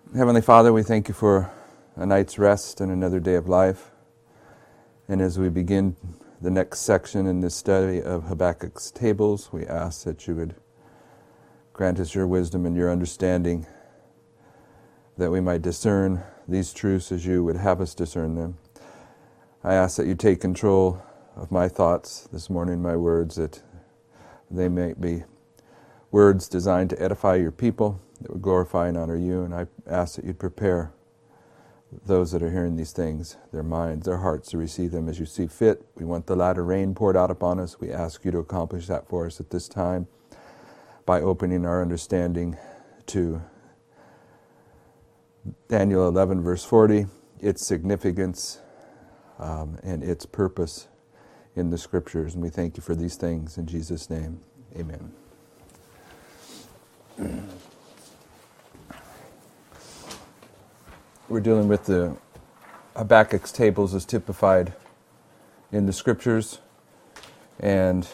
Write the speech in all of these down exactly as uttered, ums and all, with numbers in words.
Heavenly Father, we thank you for a night's rest and another day of life. And as we begin the next section in this study of Habakkuk's tables, we ask that you would grant us your wisdom and your understanding, that we might discern these truths as you would have us discern them. I ask that you take control of my thoughts this morning, my words, that they may be words designed to edify your people, that would glorify and honor you. And I ask that you'd prepare those that are hearing these things, their minds, their hearts, to receive them as you see fit. We want the latter rain poured out upon us. We ask you to accomplish that for us at this time by opening our understanding to Daniel eleven, verse forty, its significance um, and its purpose in the Scriptures. And we thank you for these things in Jesus' name. Amen. We're dealing with the Habakkuk's tables as typified in the Scriptures. And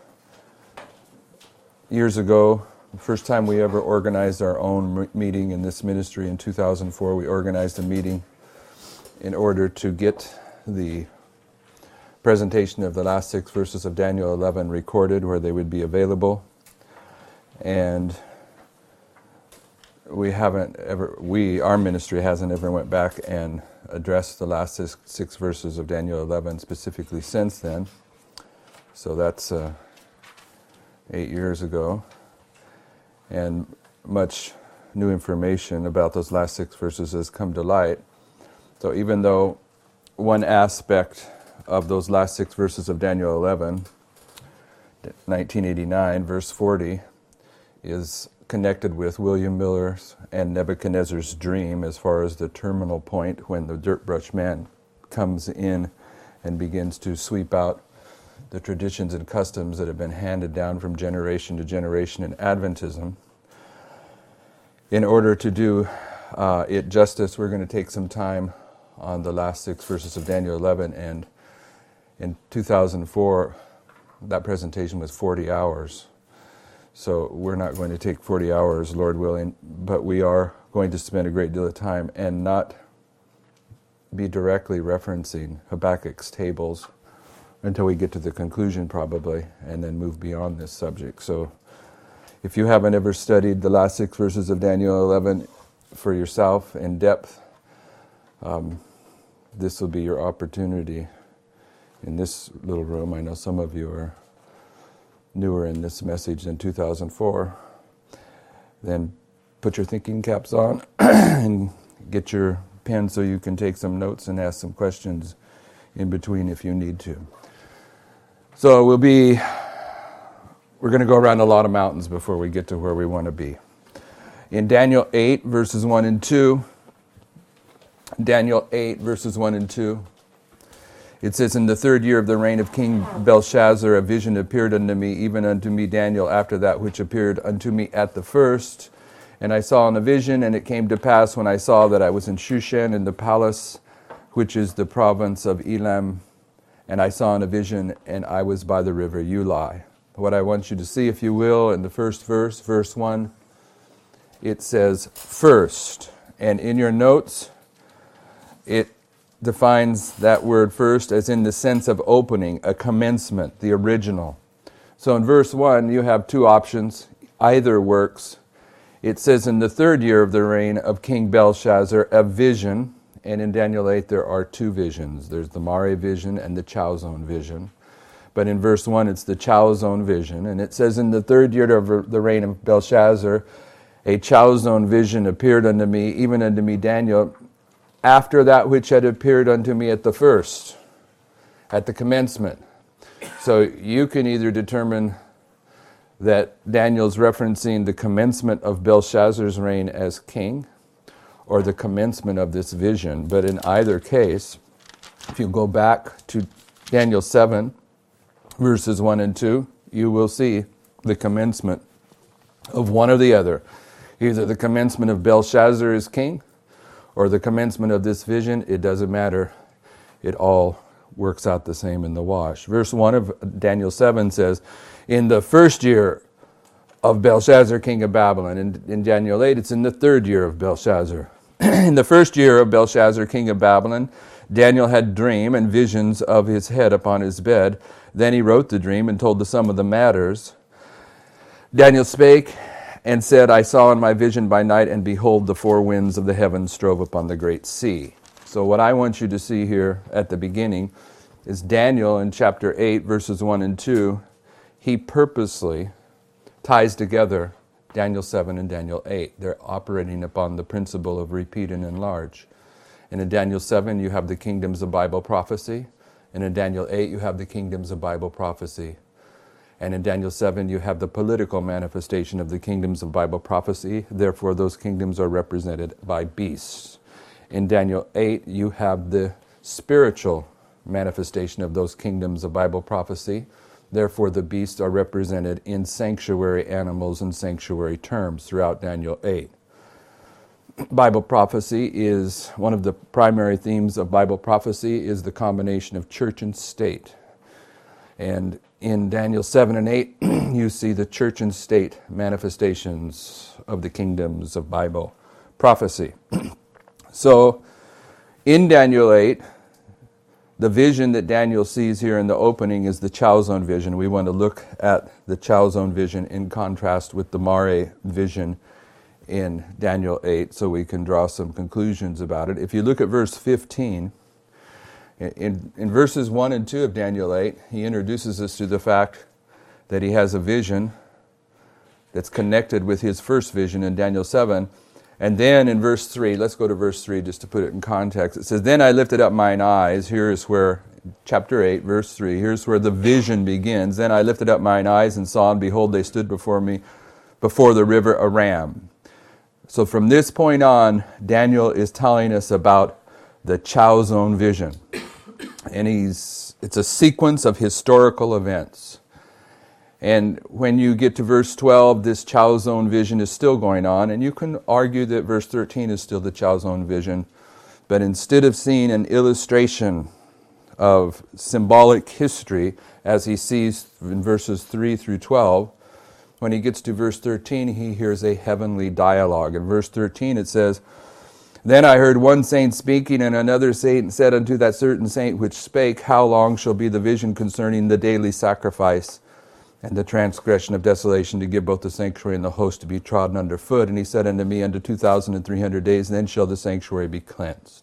years ago, the first time we ever organized our own meeting in this ministry in two thousand four, we organized a meeting in order to get the presentation of the last six verses of Daniel eleven recorded where they would be available. And we haven't ever, we, our ministry hasn't ever went back and addressed the last six, six verses of Daniel eleven specifically since then. So that's uh, eight years ago. And much new information about those last six verses has come to light. So even though one aspect of those last six verses of Daniel eleven, nineteen eighty-nine, verse forty, is connected with William Miller's and Nebuchadnezzar's dream as far as the terminal point when the dirt brush man comes in and begins to sweep out the traditions and customs that have been handed down from generation to generation in Adventism. In order to do uh, it justice, we're going to take some time on the last six verses of Daniel eleven, and in two thousand four, that presentation was forty hours. So we're not going to take forty hours, Lord willing, but we are going to spend a great deal of time and not be directly referencing Habakkuk's tables until we get to the conclusion probably, and then move beyond this subject. So if you haven't ever studied the last six verses of Daniel eleven for yourself in depth, um, this will be your opportunity in this little room. I know some of you are newer in this message than two thousand four. Then put your thinking caps on and get your pen so you can take some notes and ask some questions in between if you need to. So we'll be, we're going to go around a lot of mountains before we get to where we want to be. In Daniel eight, verses one and two, Daniel eight, verses one and two, it says, "In the third year of the reign of King Belshazzar, a vision appeared unto me, even unto me Daniel, after that which appeared unto me at the first. And I saw in a vision, and it came to pass when I saw that I was in Shushan in the palace, which is the province of Elam. And I saw in a vision, and I was by the river Ulai." What I want you to see, if you will, in the first verse, verse one, it says first. And in your notes, it defines that word first as in the sense of opening, a commencement, the original. So in verse one, you have two options. Either works. It says, "In the third year of the reign of King Belshazzar, a vision." And in Daniel eight, there are two visions. There's the Mare vision and the Chalzone vision. But in verse one, it's the Chalzone vision. And it says, "In the third year of the reign of Belshazzar, a Chalzone vision appeared unto me, even unto me Daniel, after that which had appeared unto me at the first," at the commencement. So you can either determine that Daniel's referencing the commencement of Belshazzar's reign as king, or the commencement of this vision. But in either case, if you go back to Daniel seven, verses one and two, you will see the commencement of one or the other. Either the commencement of Belshazzar as king, or the commencement of this vision. It doesn't matter. It all works out the same in the wash. Verse one of Daniel seven says, "In the first year of Belshazzar, king of Babylon." In, in Daniel eight, it's in the third year of Belshazzar, In the first year of Belshazzar, king of Babylon, Daniel had dream and visions of his head upon his bed. Then he wrote the dream and told the sum of the matters. Daniel spake and said, I saw in my vision by night, and behold, the four winds of the heavens strove upon the great sea. So what I want you to see here at the beginning is Daniel in chapter eight, verses one and two. He purposely ties together Daniel seven and Daniel eight. They're operating upon the principle of repeat and enlarge. And in Daniel seven, you have the kingdoms of Bible prophecy. And in Daniel eight, you have the kingdoms of Bible prophecy. And in Daniel seven, you have the political manifestation of the kingdoms of Bible prophecy. Therefore, those kingdoms are represented by beasts. In Daniel eight, you have the spiritual manifestation of those kingdoms of Bible prophecy. Therefore, the beasts are represented in sanctuary animals and sanctuary terms throughout Daniel eight. Bible prophecy is, one of the primary themes of Bible prophecy is the combination of church and state. And in Daniel seven and eight, you see the church and state manifestations of the kingdoms of Bible prophecy. So, in Daniel eight, the vision that Daniel sees here in the opening is the Chalzon vision. We want to look at the Chalzon vision in contrast with the Mare vision in Daniel eight, so we can draw some conclusions about it. If you look at verse fifteen, in, in verses one and two of Daniel eight, he introduces us to the fact that he has a vision that's connected with his first vision in Daniel seven. And then in verse three, let's go to verse three just to put it in context. It says, Then I lifted up mine eyes. Here's where, chapter eight, verse three, here's where the vision begins. Then I lifted up mine eyes and saw, and behold, they stood before me before the river Aram. So from this point on, Daniel is telling us about the Chalzon vision. And he's it's a sequence of historical events. And when you get to verse twelve, this Chalzon vision is still going on, and you can argue that verse thirteen is still the Chalzon vision. But instead of seeing an illustration of symbolic history, as he sees in verses three through twelve, when he gets to verse thirteen, he hears a heavenly dialogue. In verse thirteen it says, Then I heard one saint speaking, and another saint said unto that certain saint which spake, How long shall be the vision concerning the daily sacrifice and the transgression of desolation, to give both the sanctuary and the host to be trodden under foot? And he said unto me, Unto two thousand and three hundred days, then shall the sanctuary be cleansed.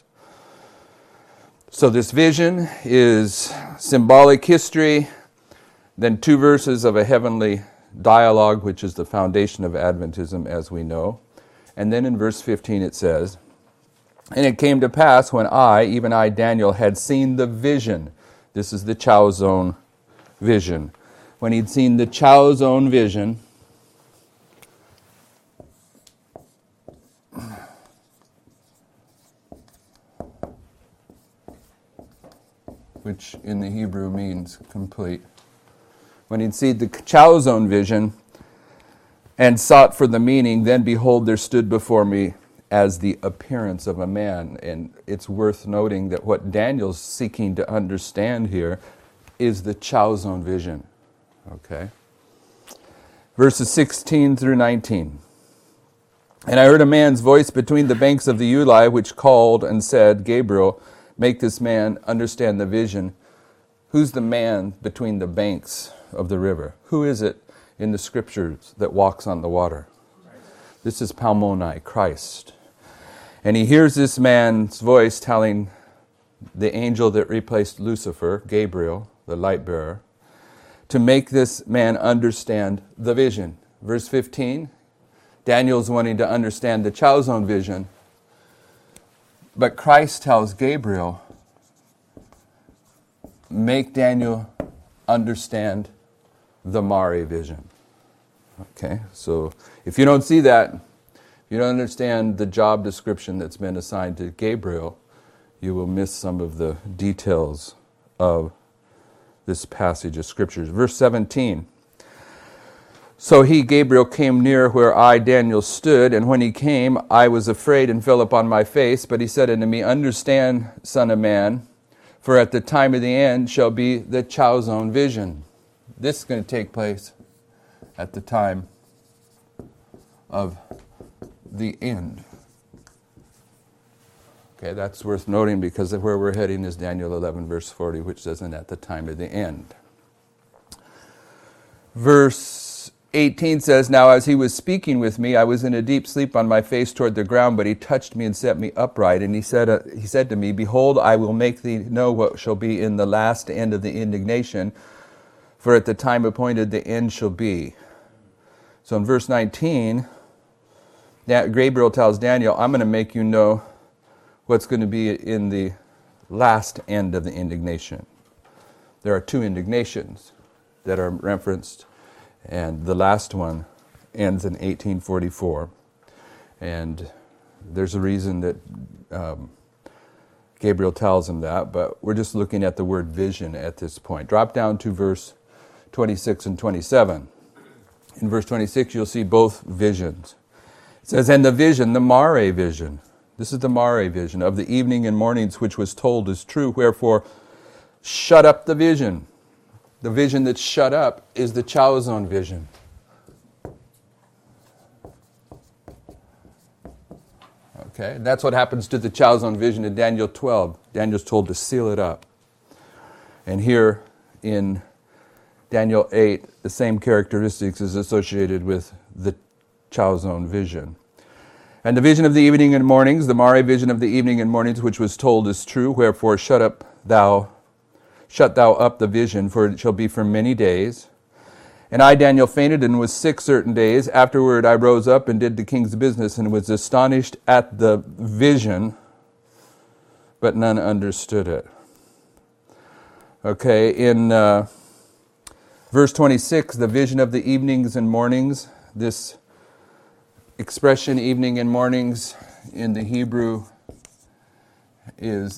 So this vision is symbolic history, then two verses of a heavenly dialogue, which is the foundation of Adventism as we know. And then in verse fifteen it says, And it came to pass when I, even I, Daniel, had seen the vision. This is the Chalzon vision. When he'd seen the Chalzon vision, which in the Hebrew means complete. When he'd seen the Chalzon vision and sought for the meaning, then behold, there stood before me as the appearance of a man. And it's worth noting that what Daniel's seeking to understand here is the Chalzon vision. Okay. Verses sixteen through nineteen. And I heard a man's voice between the banks of the Ulai, which called and said, Gabriel, make this man understand the vision. Who's the man between the banks of the river? Who is it in the scriptures that walks on the water? This is Palmoni, Christ. And he hears this man's voice telling the angel that replaced Lucifer, Gabriel, the light bearer, to make this man understand the vision. Verse fifteen, Daniel's wanting to understand the Chalzon vision, but Christ tells Gabriel, make Daniel understand the Mare vision. Okay, so if you don't see that, if you don't understand the job description that's been assigned to Gabriel, you will miss some of the details of this passage of scriptures. Verse seventeen. So he, Gabriel, came near where I, Daniel, stood, and when he came, I was afraid and fell upon my face. But he said unto me, Understand, son of man, for at the time of the end shall be the Chalzon vision. This is going to take place at the time of the end. Okay, that's worth noting because of where we're heading is Daniel eleven, verse forty, which says, and at the time of the end. Verse eighteen says, now as he was speaking with me, I was in a deep sleep on my face toward the ground, but he touched me and set me upright. And he said, uh, he said to me, behold, I will make thee know what shall be in the last end of the indignation, for at the time appointed the end shall be. So in verse nineteen, Gabriel tells Daniel, I'm going to make you know what's going to be in the last end of the indignation. There are two indignations that are referenced, and the last one ends in eighteen forty-four. And there's a reason that um, Gabriel tells him that, but we're just looking at the word vision at this point. Drop down to verse twenty-six and twenty-seven. In verse twenty-six, you'll see both visions. It says, and the vision, the Mare vision, this is the Mare vision, of the evening and mornings which was told is true, wherefore shut up the vision. The vision that's shut up is the Chalzon vision. Okay, and that's what happens to the Chalzon vision in Daniel twelve. Daniel's told to seal it up. And here in Daniel eight, the same characteristics is associated with the Chalzon vision. And the vision of the evening and mornings, the Mare vision of the evening and mornings, which was told is true, wherefore shut up thou Shut thou up the vision, for it shall be for many days. And I, Daniel, fainted and was sick certain days. Afterward I rose up and did the king's business and was astonished at the vision, but none understood it. Okay, in uh, verse twenty-six, the vision of the evenings and mornings, this expression, evening and mornings, in the Hebrew is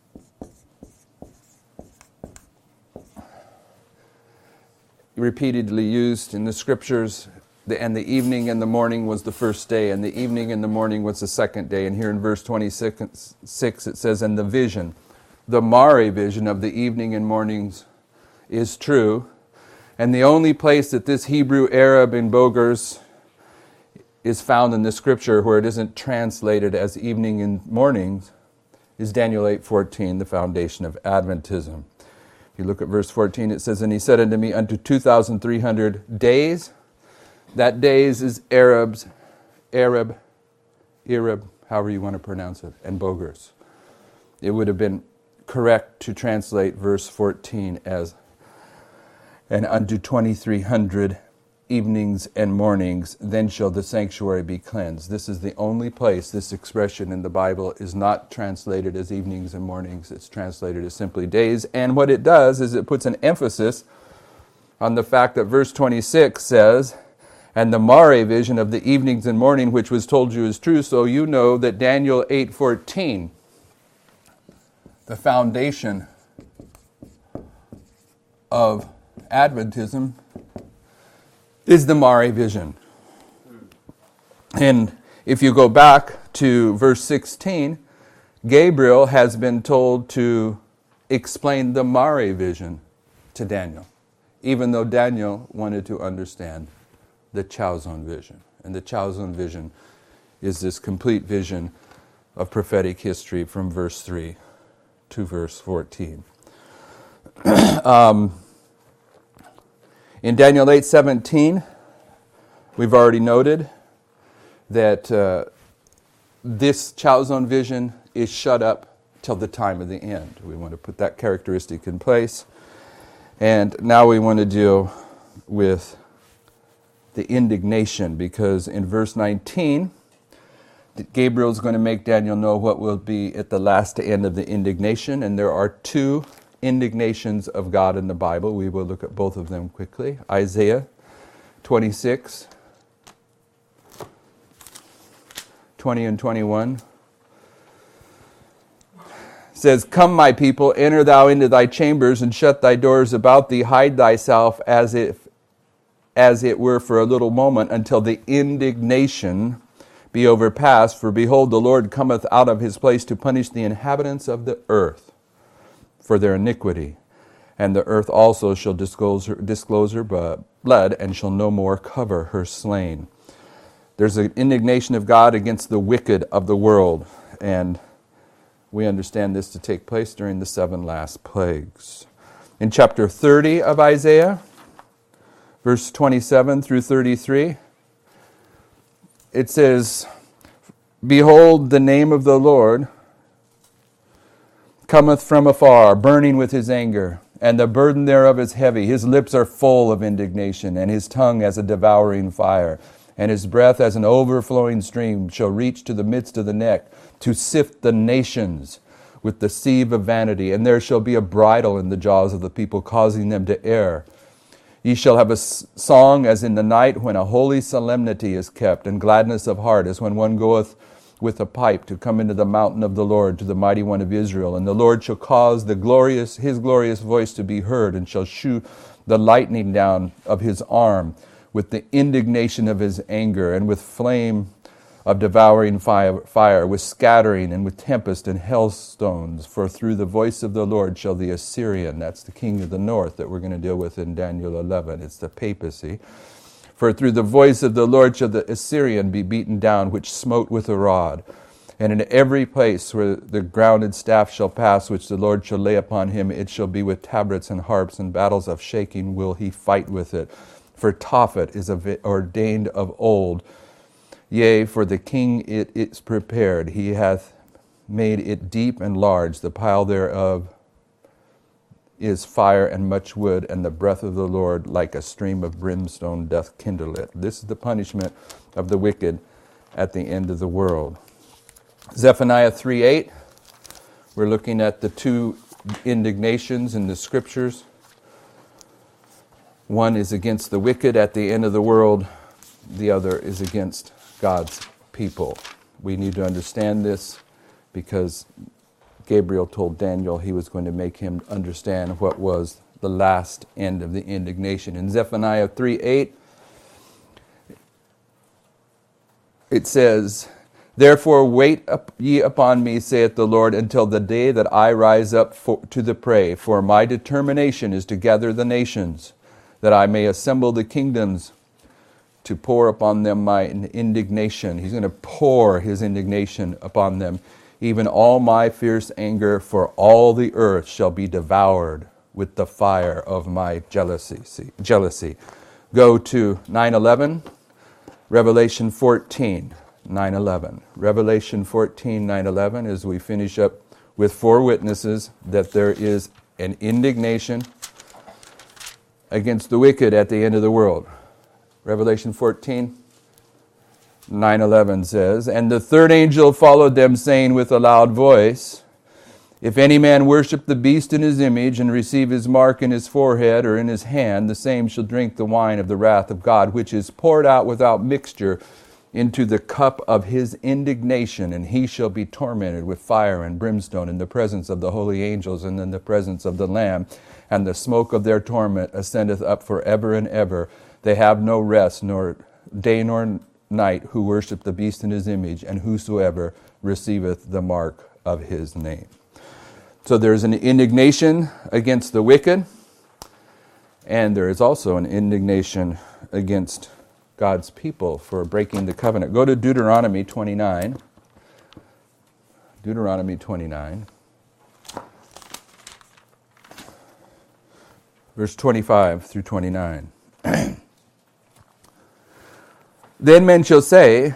repeatedly used in the scriptures, the, and the evening and the morning was the first day, and the evening and the morning was the second day. And here in verse twenty-six, it says, and the vision, the Mare vision of the evening and mornings is true. And the only place that this Hebrew, Arab, and Boggers is found in the scripture where it isn't translated as evening and mornings is Daniel eight fourteen, the foundation of Adventism. You look at verse fourteen, it says, and he said unto me, unto two thousand three hundred days. That days is Arabs, Arab, Arab, however you want to pronounce it, and Boggers. It would have been correct to translate verse fourteen as, and unto twenty-three hundred evenings and mornings, then shall the sanctuary be cleansed. This is the only place this expression in the Bible is not translated as evenings and mornings. It's translated as simply days. And what it does is it puts an emphasis on the fact that verse twenty-six says, and the Mare vision of the evenings and morning which was told you is true, so you know that Daniel eight fourteen, the foundation of Adventism, is the Mare vision. And if you go back to verse sixteen, Gabriel has been told to explain the Mare vision to Daniel, even though Daniel wanted to understand the Chalzon vision. And the Chalzon vision is this complete vision of prophetic history from verse three to verse fourteen. um, In Daniel eight seventeen, we've already noted that uh, this Chalzon vision is shut up till the time of the end. We want to put that characteristic in place. And now we want to deal with the indignation, because in verse nineteen, Gabriel is going to make Daniel know what will be at the last end of the indignation, and there are two indignations of God in the Bible. We will look at both of them quickly. Isaiah twenty-six, twenty and twenty-one says, come, my people, enter thou into thy chambers, and shut thy doors about thee, hide thyself as if as it were for a little moment, until the indignation be overpassed. For behold, the Lord cometh out of his place to punish the inhabitants of the earth for their iniquity. And the earth also shall disclose her, disclose her blood, and shall no more cover her slain. There's an indignation of God against the wicked of the world. And we understand this to take place during the seven last plagues. In chapter thirty of Isaiah, verse twenty-seven through thirty-three, it says, "Behold, the name of the Lord cometh from afar, burning with his anger, and the burden thereof is heavy. His lips are full of indignation, and his tongue as a devouring fire. And his breath as an overflowing stream shall reach to the midst of the neck, to sift the nations with the sieve of vanity. And there shall be a bridle in the jaws of the people, causing them to err. Ye shall have a song as in the night, when a holy solemnity is kept, and gladness of heart, as when one goeth with a pipe to come into the mountain of the Lord, to the mighty one of Israel. And the Lord shall cause the glorious his glorious voice to be heard, and shall shew the lightning down of his arm, with the indignation of his anger, and with flame of devouring fire, fire, with scattering, and with tempest and hailstones. For through the voice of the Lord shall the Assyrian," that's the king of the north that we're going to deal with in Daniel eleven, it's the papacy. "For through the voice of the Lord shall the Assyrian be beaten down, which smote with a rod. And in every place where the grounded staff shall pass, which the Lord shall lay upon him, it shall be with tabrets and harps, and battles of shaking will he fight with it. For Tophet is ordained of old. Yea, for the king it is prepared. He hath made it deep and large. The pile thereof is fire and much wood, and the breath of the Lord like a stream of brimstone doth kindle it." This is the punishment of the wicked at the end of the world. Zephaniah three eight. We're looking at the two indignations in the scriptures. One is against the wicked at the end of the world. The other is against God's people. We need to understand this because Gabriel told Daniel he was going to make him understand what was the last end of the indignation. In Zephaniah three eight, it says, "Therefore wait up ye upon me, saith the Lord, until the day that I rise up for, to the prey. For my determination is to gather the nations, that I may assemble the kingdoms, to pour upon them my indignation." He's going to pour his indignation upon them. "Even all my fierce anger, for all the earth shall be devoured with the fire of my jealousy." See, jealousy. Go to nine eleven, Revelation fourteen, nine eleven. Revelation fourteen, nine eleven, as we finish up with four witnesses that there is an indignation against the wicked at the end of the world. Revelation fourteen, nine eleven says, "And the third angel followed them, saying with a loud voice, If any man worship the beast in his image, and receive his mark in his forehead or in his hand, the same shall drink the wine of the wrath of God, which is poured out without mixture into the cup of his indignation, and he shall be tormented with fire and brimstone in the presence of the holy angels and in the presence of the Lamb. And the smoke of their torment ascendeth up forever and ever. They have no rest, nor day nor night, who worship the beast in his image, and whosoever receiveth the mark of his name." So there is an indignation against the wicked, and there is also an indignation against God's people for breaking the covenant. Go to Deuteronomy twenty-nine. Deuteronomy twenty-nine. Verse twenty-five through twenty-nine. "Then men shall say,"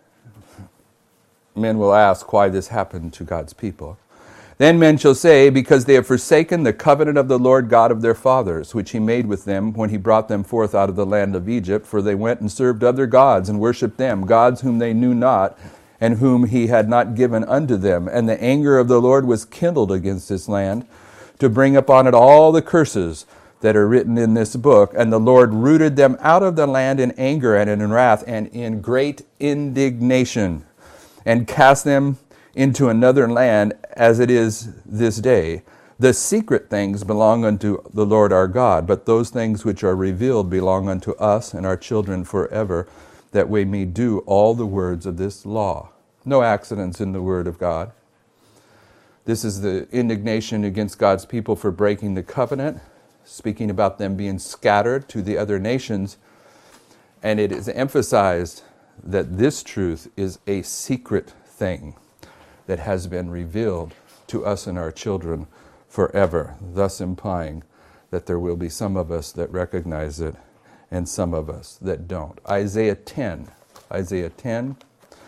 men will ask why this happened to God's people. "Then men shall say, because they have forsaken the covenant of the Lord God of their fathers, which he made with them when he brought them forth out of the land of Egypt, for they went and served other gods and worshipped them, gods whom they knew not, and whom he had not given unto them. And the anger of the Lord was kindled against this land, to bring upon it all the curses that are written in this book. And the Lord rooted them out of the land in anger and in wrath and in great indignation, and cast them into another land, as it is this day. The secret things belong unto the Lord our God, but those things which are revealed belong unto us and our children forever, that we may do all the words of this law." No accidents in the word of God. This is the indignation against God's people for breaking the covenant, speaking about them being scattered to the other nations. And it is emphasized that this truth is a secret thing that has been revealed to us and our children forever, thus implying that there will be some of us that recognize it and some of us that don't. Isaiah ten. Isaiah ten,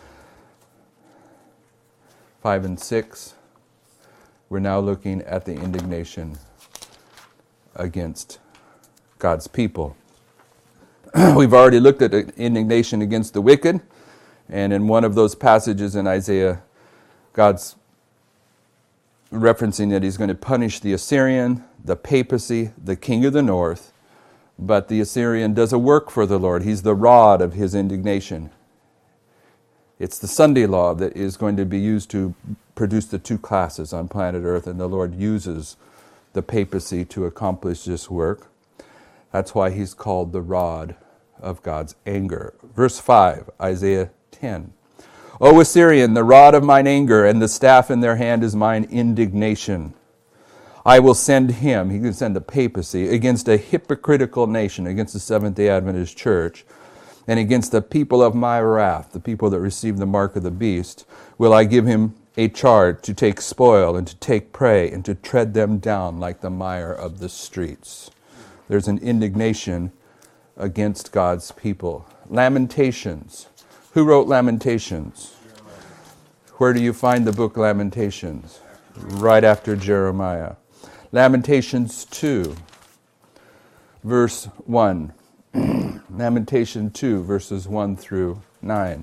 five and six. We're now looking at the indignation against God's people. We've already looked at the indignation against the wicked, and in one of those passages in Isaiah, God's referencing that he's going to punish the Assyrian, the papacy, the king of the north, but the Assyrian does a work for the Lord. He's the rod of his indignation. It's the Sunday law that is going to be used to produce the two classes on planet Earth, and the Lord uses the papacy to accomplish this work. That's why he's called the rod of God's anger. Verse five, Isaiah ten. O Assyrian, the rod of mine anger, and the staff in their hand is mine indignation. I will send him, he can send the papacy, against a hypocritical nation, against the Seventh-day Adventist Church, and against the people of my wrath, the people that receive the mark of the beast, will I give him a charge to take spoil and to take prey and to tread them down like the mire of the streets. There's an indignation against God's people. Lamentations. Who wrote Lamentations? Where do you find the book Lamentations? Right after Jeremiah. Lamentations two, verse one. Lamentation two, verses one through nine.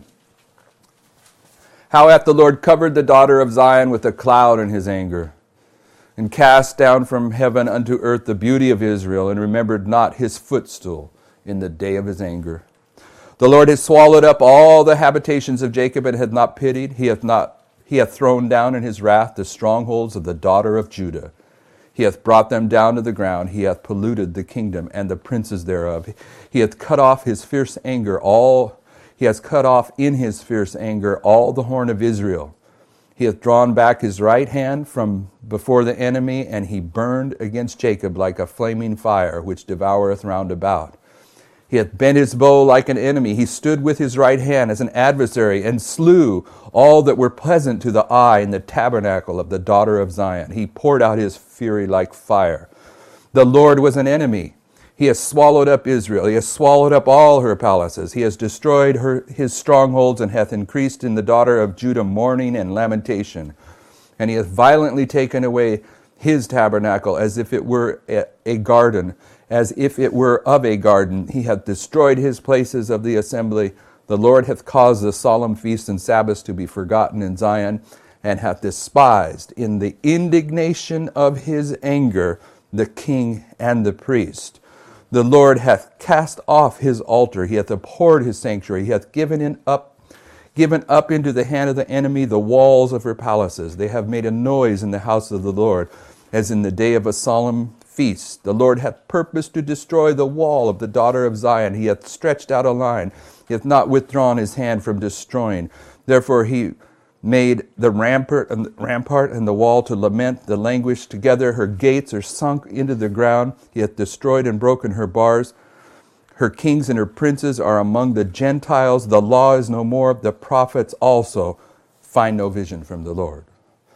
How hath the Lord covered the daughter of Zion with a cloud in his anger, and cast down from heaven unto earth the beauty of Israel, and remembered not his footstool in the day of his anger. The Lord hath swallowed up all the habitations of Jacob, and hath not pitied. He hath not he hath thrown down in his wrath the strongholds of the daughter of Judah. He hath brought them down to the ground. He hath polluted the kingdom and the princes thereof. He hath cut off his fierce anger all he has cut off in his fierce anger all the horn of Israel. He hath drawn back his right hand from before the enemy, and he burned against Jacob like a flaming fire, which devoureth round about. He hath bent his bow like an enemy. He stood with his right hand as an adversary, and slew all that were pleasant to the eye in the tabernacle of the daughter of Zion. He poured out his fury like fire. The Lord was an enemy. He has swallowed up Israel. He has swallowed up all her palaces. He has destroyed her, his strongholds, and hath increased in the daughter of Judah mourning and lamentation. And he hath violently taken away his tabernacle as if it were a, a garden, as if it were of a garden. He hath destroyed his places of the assembly. The Lord hath caused the solemn feasts and Sabbaths to be forgotten in Zion, and hath despised in the indignation of his anger the king and the priest. The Lord hath cast off his altar. He hath abhorred his sanctuary. He hath given in up, given up into the hand of the enemy the walls of her palaces. They have made a noise in the house of the Lord, as in the day of a solemn feast. The Lord hath purposed to destroy the wall of the daughter of Zion. He hath stretched out a line. He hath not withdrawn his hand from destroying. Therefore he made the rampart and, rampart and the wall to lament, the languish together. Her gates are sunk into the ground. He hath destroyed and broken her bars. Her kings and her princes are among the Gentiles. The law is no more. The prophets also find no vision from the Lord.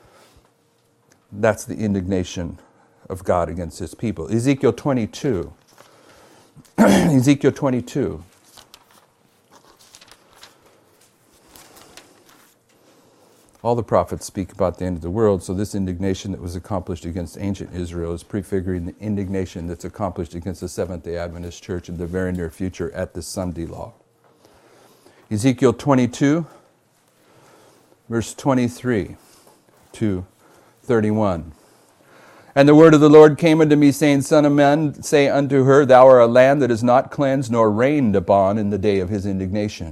That's the indignation of God against his people. Ezekiel twenty-two. Ezekiel twenty-two. All the prophets speak about the end of the world, so this indignation that was accomplished against ancient Israel is prefiguring the indignation that's accomplished against the Seventh-day Adventist Church in the very near future at the Sunday law. Ezekiel twenty-two, verse twenty-three to thirty-one. And the word of the Lord came unto me, saying, Son of man, say unto her, Thou art a land that is not cleansed nor rained upon in the day of his indignation.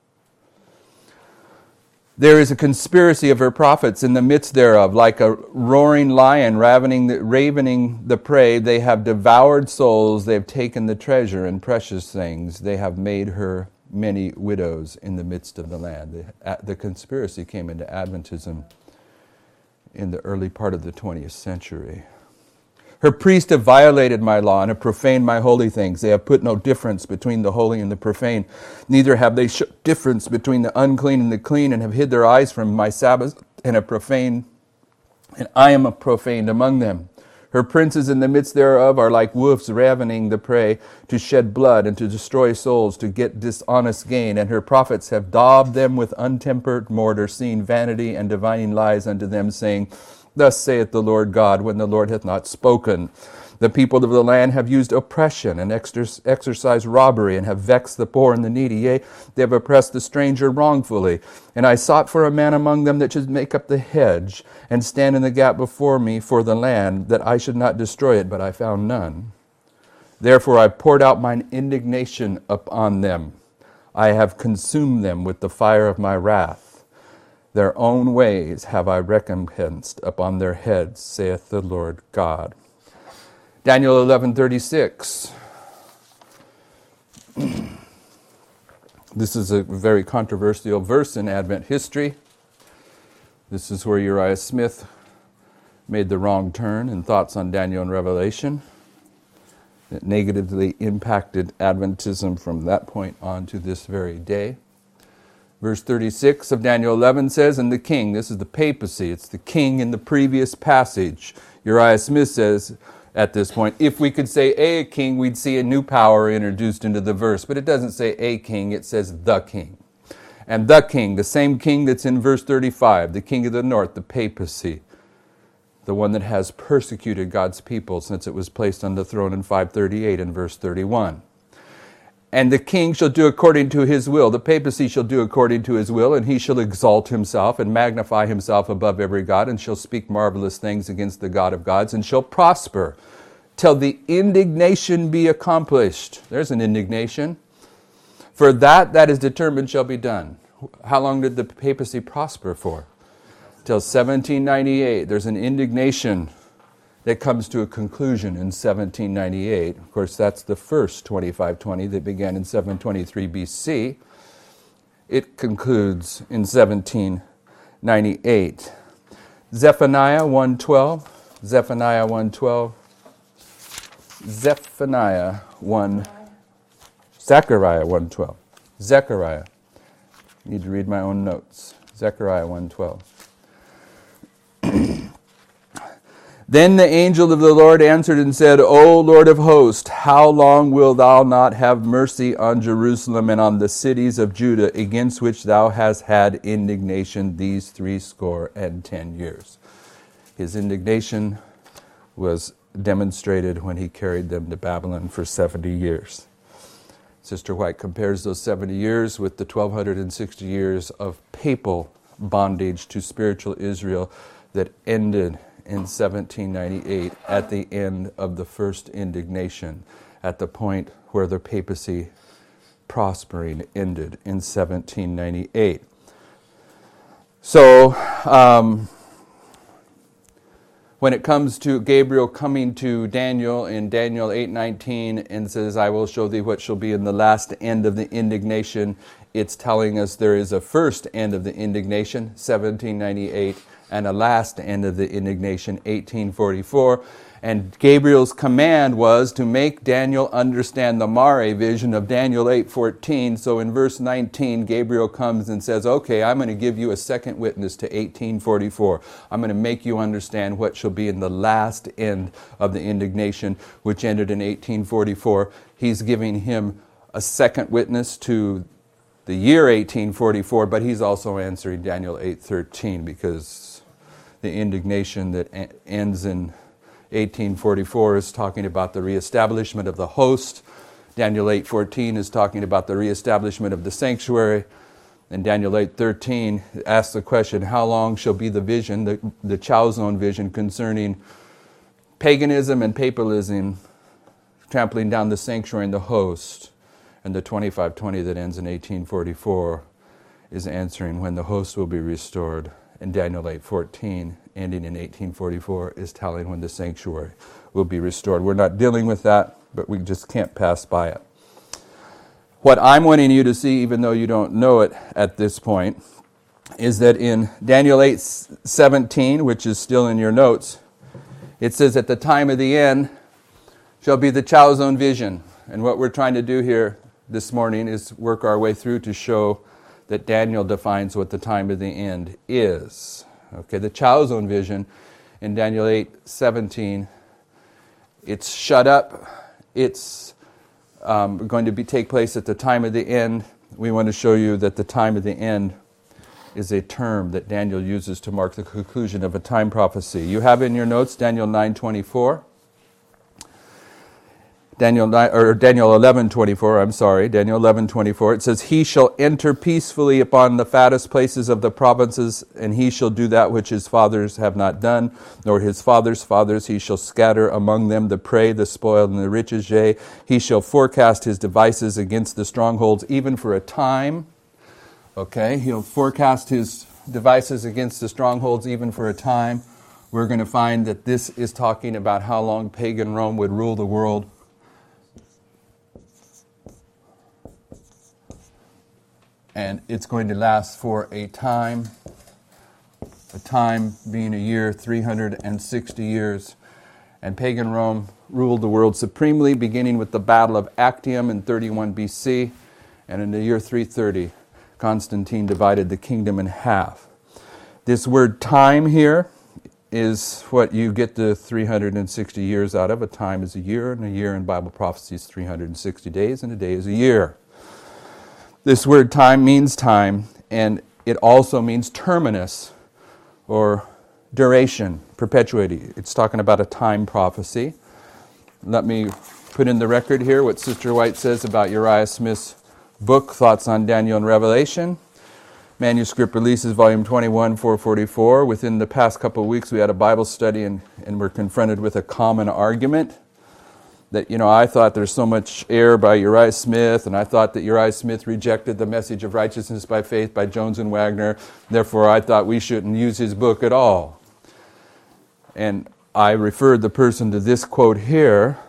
There is a conspiracy of her prophets in the midst thereof, like a roaring lion ravening the, ravening the prey. They have devoured souls. They have taken the treasure and precious things. They have made her many widows in the midst of the land. The, the conspiracy came into Adventism in the early part of the twentieth century. Her priests have violated my law and have profaned my holy things. They have put no difference between the holy and the profane. Neither have they shook difference between the unclean and the clean, and have hid their eyes from my Sabbath, and have profaned and I am profaned among them. Her princes in the midst thereof are like wolves ravening the prey, to shed blood and to destroy souls, to get dishonest gain. And her prophets have daubed them with untempered mortar, seeing vanity and divining lies unto them, saying, Thus saith the Lord God, when the Lord hath not spoken. The people of the land have used oppression and exer- exercised robbery, and have vexed the poor and the needy. Yea, they have oppressed the stranger wrongfully. And I sought for a man among them that should make up the hedge, and stand in the gap before me for the land, that I should not destroy it, but I found none. Therefore I poured out mine indignation upon them. I have consumed them with the fire of my wrath. Their own ways have I recompensed upon their heads, saith the Lord God. Daniel eleven thirty-six. This is a very controversial verse in Advent history. This is where Uriah Smith made the wrong turn in thoughts on Daniel and Revelation. It negatively impacted Adventism from that point on to this very day. Verse thirty-six of Daniel eleven says, And the king, this is the papacy, it's the king in the previous passage. Uriah Smith says, at this point, if we could say a king, we'd see a new power introduced into the verse. But it doesn't say a king, it says the king. And the king, the same king that's in verse thirty-five, the king of the north, the papacy, the one that has persecuted God's people since it was placed on the throne in five thirty-eight in verse thirty-one. And the king shall do according to his will. The papacy shall do according to his will, and he shall exalt himself and magnify himself above every god, and shall speak marvelous things against the God of gods, and shall prosper till the indignation be accomplished. There's an indignation. For that that is determined shall be done. How long did the papacy prosper for? Till seventeen ninety-eight. There's an indignation that comes to a conclusion in seventeen ninety-eight. Of course, that's the first twenty-five twenty that began in seven twenty-three B C. It concludes in seventeen ninety-eight. Zephaniah one twelve. Zephaniah one twelve. Zephaniah one. Zechariah one twelve. Zechariah. I need to read my own notes. Zechariah one twelve. Then the angel of the Lord answered and said, O Lord of hosts, how long wilt thou not have mercy on Jerusalem and on the cities of Judah, against which thou hast had indignation these threescore and ten years? His indignation was demonstrated when he carried them to Babylon for seventy years. Sister White compares those seventy years with the twelve sixty years of papal bondage to spiritual Israel that ended in seventeen ninety-eight at the end of the first indignation, at the point where the papacy prospering ended in seventeen ninety-eight. So, um, when it comes to Gabriel coming to Daniel in Daniel eight nineteen and says, I will show thee what shall be in the last end of the indignation, it's telling us there is a first end of the indignation, seventeen ninety-eight, and a last end of the indignation, eighteen forty-four. And Gabriel's command was to make Daniel understand the Mare vision of Daniel eight fourteen. So in verse nineteen, Gabriel comes and says, okay, I'm going to give you a second witness to eighteen forty-four. I'm going to make you understand what shall be in the last end of the indignation, which ended in eighteen forty-four. He's giving him a second witness to the year eighteen forty-four, but he's also answering Daniel eight thirteen, because the indignation that ends in eighteen forty-four is talking about the reestablishment of the host. Daniel eight fourteen is talking about the reestablishment of the sanctuary. And Daniel eight thirteen asks the question, how long shall be the vision, the, the Chalzone vision concerning paganism and papalism, trampling down the sanctuary and the host. And the twenty-five twenty that ends in eighteen forty-four is answering when the host will be restored. And Daniel eight fourteen, ending in eighteen forty-four, is telling when the sanctuary will be restored. We're not dealing with that, but we just can't pass by it. What I'm wanting you to see, even though you don't know it at this point, is that in Daniel eight seventeen, which is still in your notes, it says, at the time of the end shall be the Chalzone vision. And what we're trying to do here this morning is work our way through to show that Daniel defines what the time of the end is. Okay, the Chalzone vision in Daniel eight seventeen. It's shut up. It's um, going to be take place at the time of the end. We want to show you that the time of the end is a term that Daniel uses to mark the conclusion of a time prophecy. You have in your notes Daniel nine twenty-four. Daniel nine, or Daniel eleven twenty-four, I'm sorry, Daniel eleven twenty-four. It says, "He shall enter peacefully upon the fattest places of the provinces, and he shall do that which his fathers have not done, nor his fathers' fathers. He shall scatter among them the prey, the spoil, and the riches. Yea, he shall forecast his devices against the strongholds, even for a time." Okay, he'll forecast his devices against the strongholds, even for a time. We're going to find that this is talking about how long pagan Rome would rule the world. And it's going to last for a time, a time being a year, three hundred sixty years. And pagan Rome ruled the world supremely, beginning with the Battle of Actium in thirty-one B C. And in the year three thirty, Constantine divided the kingdom in half. This word time here is what you get the three hundred sixty years out of. A time is a year, and a year in Bible prophecy is three hundred sixty days, and a day is a year. This word time means time, and it also means terminus, or duration, perpetuity. It's talking about a time prophecy. Let me put in the record here what Sister White says about Uriah Smith's book, Thoughts on Daniel and Revelation. Manuscript Releases, Volume twenty-one, four forty-four. Within the past couple of weeks, we had a Bible study, and, and we're confronted with a common argument. That, you know, I thought there's so much error by Uriah Smith, and I thought that Uriah Smith rejected the message of righteousness by faith by Jones and Wagner. Therefore, I thought we shouldn't use his book at all. And I referred the person to this quote here.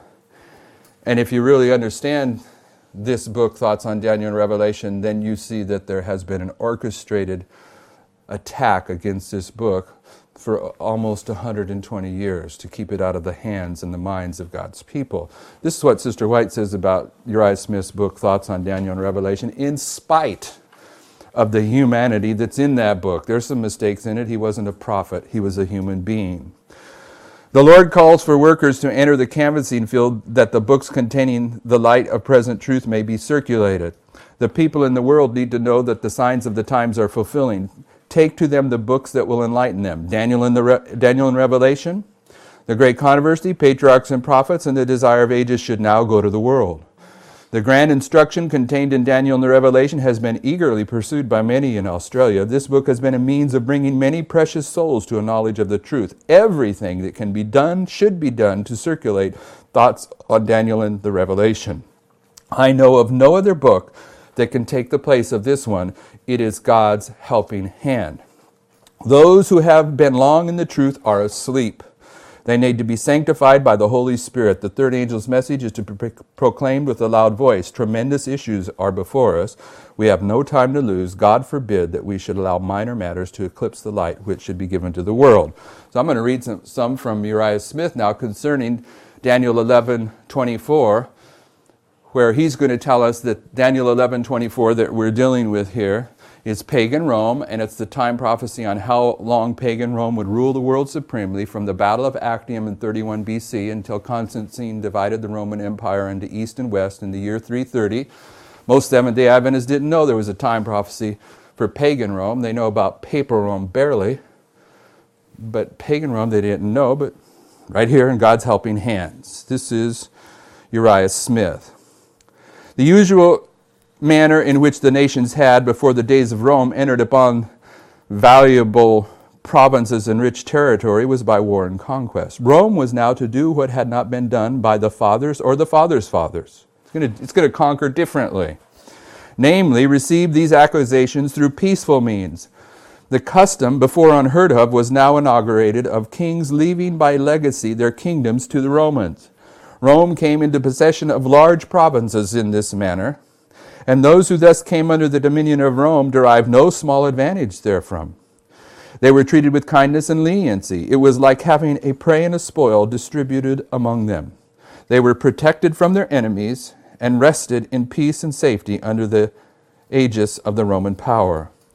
And if you really understand this book, Thoughts on Daniel and Revelation, then you see that there has been an orchestrated attack against this book for almost one hundred twenty years to keep it out of the hands and the minds of God's people. This is what Sister White says about Uriah Smith's book, Thoughts on Daniel and Revelation, in spite of the humanity that's in that book. There's some mistakes in it. He wasn't a prophet. He was a human being. The Lord calls for workers to enter the canvassing field that the books containing the light of present truth may be circulated. The people in the world need to know that the signs of the times are fulfilling. Take to them the books that will enlighten them. Daniel and, the Re- Daniel and Revelation, the great controversy, patriarchs and prophets, and the desire of ages should now go to the world. The grand instruction contained in Daniel and the Revelation has been eagerly pursued by many in Australia. This book has been a means of bringing many precious souls to a knowledge of the truth. Everything that can be done should be done to circulate thoughts on Daniel and the Revelation. I know of no other book that can take the place of this one. It is God's helping hand. Those who have been long in the truth are asleep. They need to be sanctified by the Holy Spirit. The third angel's message is to be proclaimed with a loud voice. Tremendous issues are before us. We have no time to lose. God forbid that we should allow minor matters to eclipse the light which should be given to the world. So I'm going to read some, some from Uriah Smith now concerning Daniel eleven twenty-four, where he's going to tell us that Daniel eleven twenty-four that we're dealing with here is pagan Rome, and it's the time prophecy on how long pagan Rome would rule the world supremely from the Battle of Actium in thirty-one B C until Constantine divided the Roman Empire into east and west in the year three thirty. Most Seventh-day Adventists didn't know there was a time prophecy for pagan Rome. They know about papal Rome barely, but pagan Rome they didn't know, but right here in God's helping hands. This is Uriah Smith. The usual manner in which the nations had, before the days of Rome, entered upon valuable provinces and rich territory was by war and conquest. Rome was now to do what had not been done by the fathers or the fathers' fathers. It's going to, it's going to conquer differently. Namely, receive these accusations through peaceful means. The custom, before unheard of, was now inaugurated of kings leaving by legacy their kingdoms to the Romans. Rome came into possession of large provinces in this manner, and those who thus came under the dominion of Rome derived no small advantage therefrom. They were treated with kindness and leniency. It was like having a prey and a spoil distributed among them. They were protected from their enemies and rested in peace and safety under the aegis of the Roman power.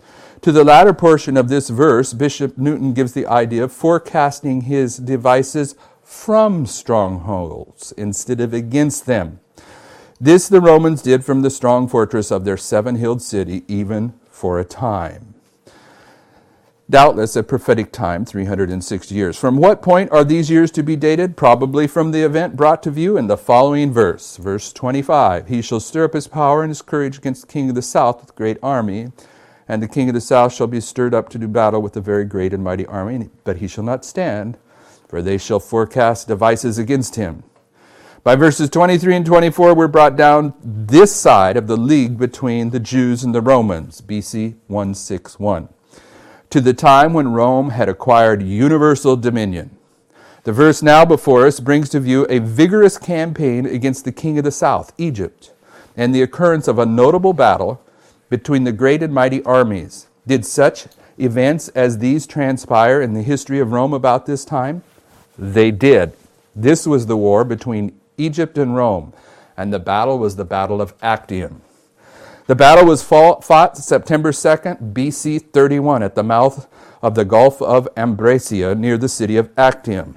To the latter portion of this verse, Bishop Newton gives the idea of forecasting his devices from strongholds instead of against them. This the Romans did from the strong fortress of their seven-hilled city, even for a time. Doubtless a prophetic time, three hundred sixty years. From what point are these years to be dated? Probably from the event brought to view in the following verse. Verse twenty-five, he shall stir up his power and his courage against the king of the south with a great army, and the king of the south shall be stirred up to do battle with a very great and mighty army, but he shall not stand, for they shall forecast devices against him. By verses twenty-three and twenty-four, we're brought down this side of the league between the Jews and the Romans, B C one sixty-one, to the time when Rome had acquired universal dominion. The verse now before us brings to view a vigorous campaign against the king of the south, Egypt, and the occurrence of a notable battle between the great and mighty armies. Did such events as these transpire in the history of Rome about this time? They did. This was the war between Egypt and Rome, and the battle was the Battle of Actium. The battle was fought September second, B C thirty-one, at the mouth of the Gulf of Ambracia near the city of Actium.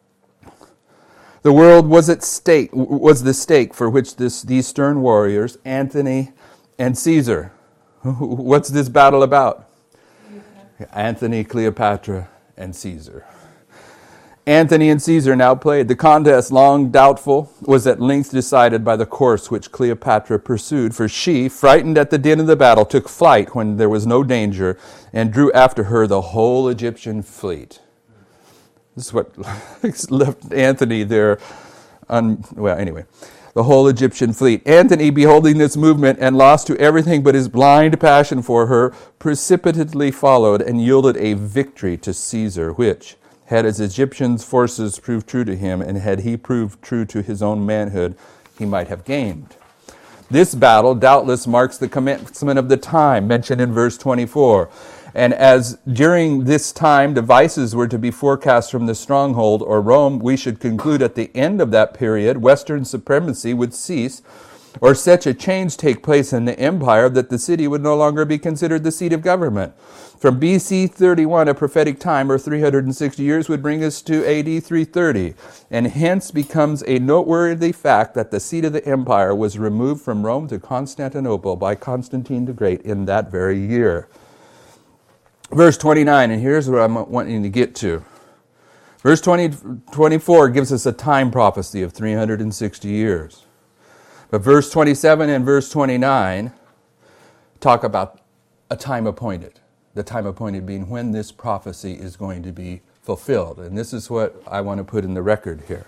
The world was at stake, was the stake for which this, these stern warriors, Antony and Caesar. What's this battle about? Antony, Cleopatra, and Caesar. Antony and Caesar now played. The contest, long doubtful, was at length decided by the course which Cleopatra pursued, for she, frightened at the din of the battle, took flight when there was no danger, and drew after her the whole Egyptian fleet. This is what left Antony there. Un- well, anyway, the whole Egyptian fleet. Antony, beholding this movement and lost to everything but his blind passion for her, precipitately followed and yielded a victory to Caesar, which, had his Egyptian forces proved true to him, and had he proved true to his own manhood, he might have gained. This battle doubtless marks the commencement of the time mentioned in verse twenty-four. And as during this time devices were to be forecast from the stronghold, or Rome, we should conclude at the end of that period, Western supremacy would cease, or such a change take place in the empire that the city would no longer be considered the seat of government. From B C thirty-one, a prophetic time, or three hundred sixty years, would bring us to A D three thirty, and hence becomes a noteworthy fact that the seat of the empire was removed from Rome to Constantinople by Constantine the Great in that very year. Verse twenty-nine, and here's what I'm wanting to get to. Verse twenty, twenty-four gives us a time prophecy of three hundred sixty years. But verse twenty-seven and verse twenty-nine talk about a time appointed. The time appointed being when this prophecy is going to be fulfilled. And this is what I want to put in the record here.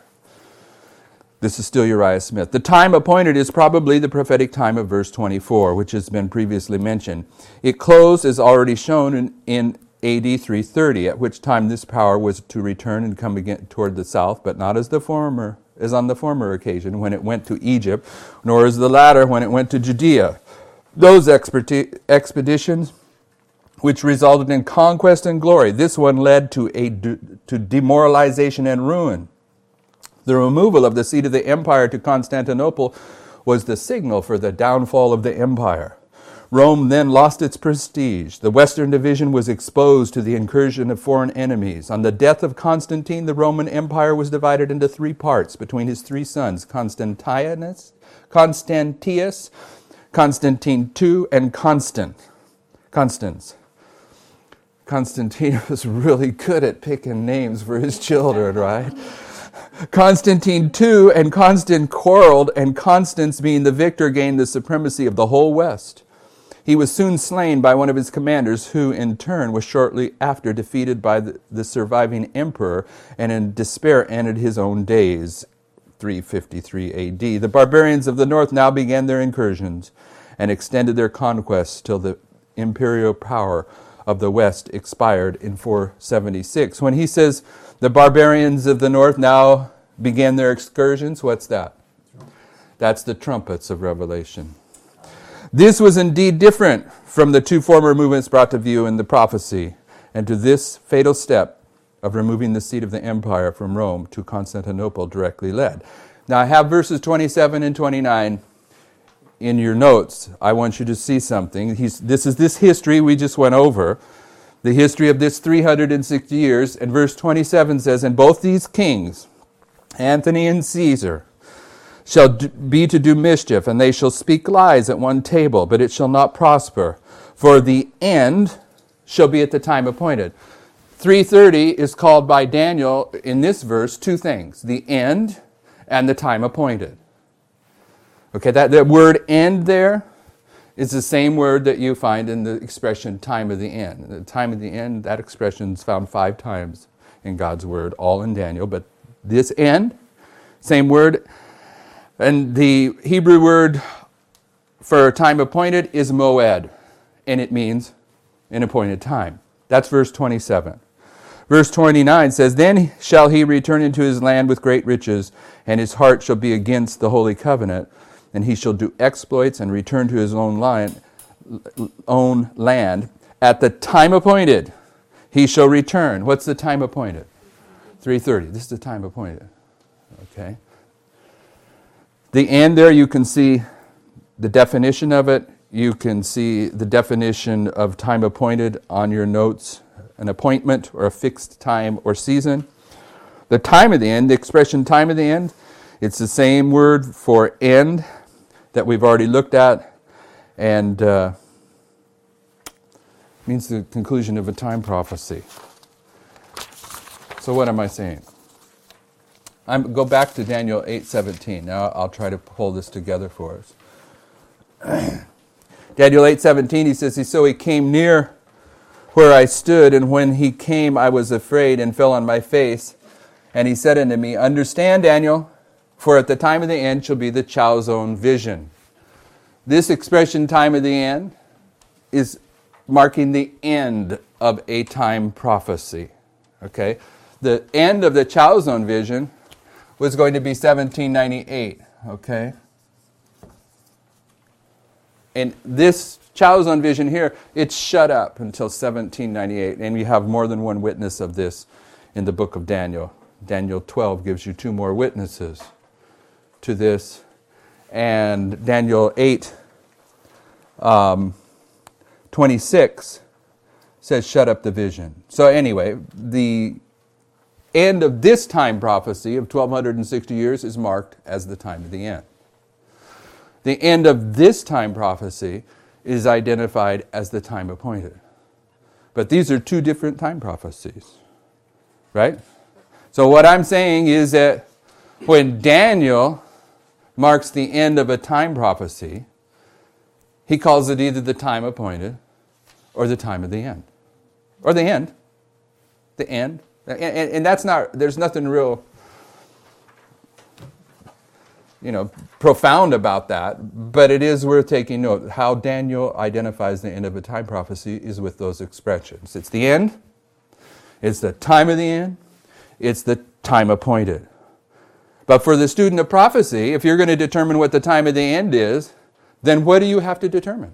This is still Uriah Smith. The time appointed is probably the prophetic time of verse twenty-four, which has been previously mentioned. It closed, as already shown, in, in A D three thirty, at which time this power was to return and come again toward the south, but not as the former, as on the former occasion when it went to Egypt, nor as the latter when it went to Judea. Those experti- expeditions which resulted in conquest and glory. This one led to a to demoralization and ruin. The removal of the seat of the empire to Constantinople was the signal for the downfall of the empire. Rome then lost its prestige. The Western division was exposed to the incursion of foreign enemies. On the death of Constantine, the Roman Empire was divided into three parts between his three sons, Constantinus, Constantius, Constantine the Second, and Constant. Constans. Constantine was really good at picking names for his children, right? Constantine the Second and Constant quarreled, and Constans, being the victor, gained the supremacy of the whole West. He was soon slain by one of his commanders, who in turn was shortly after defeated by the, the surviving emperor, and in despair ended his own days, three fifty-three A D. The barbarians of the north now began their incursions and extended their conquests till the imperial power of the west expired in four seventy-six. When he says the barbarians of the north now began their excursions, what's that? That's the trumpets of Revelation. This was indeed different from the two former movements brought to view in the prophecy, and to this fatal step of removing the seat of the empire from Rome to Constantinople directly led. Now I have verses twenty-seven and twenty-nine in your notes, I want you to see something. He's, this is this history we just went over, the history of this three hundred sixty years. And verse twenty-seven says, and both these kings, Antony and Caesar, shall do, be to do mischief, and they shall speak lies at one table, but it shall not prosper. For the end shall be at the time appointed. three thirty is called by Daniel in this verse two things, the end and the time appointed. Okay, that, that word end there is the same word that you find in the expression time of the end. The time of the end, that expression is found five times in God's word, all in Daniel. But this end, same word. And the Hebrew word for time appointed is moed, and it means an appointed time. That's verse twenty-seven. Verse twenty-nine says, then shall he return into his land with great riches, and his heart shall be against the holy covenant, and he shall do exploits and return to his own land, own land. At the time appointed, he shall return. What's the time appointed? three thirty. This is the time appointed. Okay. The end there, you can see the definition of it. You can see the definition of time appointed on your notes, an appointment or a fixed time or season. The time of the end, the expression time of the end, it's the same word for end that we've already looked at, and uh, means the conclusion of a time prophecy. So what am I saying? I'm go back to Daniel eight seventeen. Now I'll try to pull this together for us. Daniel eight seventeen, he says, so he came near where I stood, and when he came I was afraid and fell on my face. And he said unto me, understand, Daniel, for at the time of the end shall be the Chalzone vision. This expression, time of the end, is marking the end of a time prophecy. Okay? The end of the Chalzone vision was going to be seventeen ninety-eight. Okay? And this Chalzone vision here, it's shut up until seventeen ninety-eight. And we have more than one witness of this in the book of Daniel. Daniel twelve gives you two more witnesses to this. And Daniel eight um, twenty-six says, shut up the vision. So anyway, the end of this time prophecy of twelve sixty years is marked as the time of the end. The end of this time prophecy is identified as the time appointed. But these are two different time prophecies. Right? So what I'm saying is that when Daniel marks the end of a time prophecy, he calls it either the time appointed or the time of the end. Or the end. The end. And, and, and that's not, there's nothing real, you know, profound about that, but it is worth taking note. How Daniel identifies the end of a time prophecy is with those expressions. It's the end, it's the time of the end, it's the time appointed. But for the student of prophecy, if you're going to determine what the time of the end is, then what do you have to determine?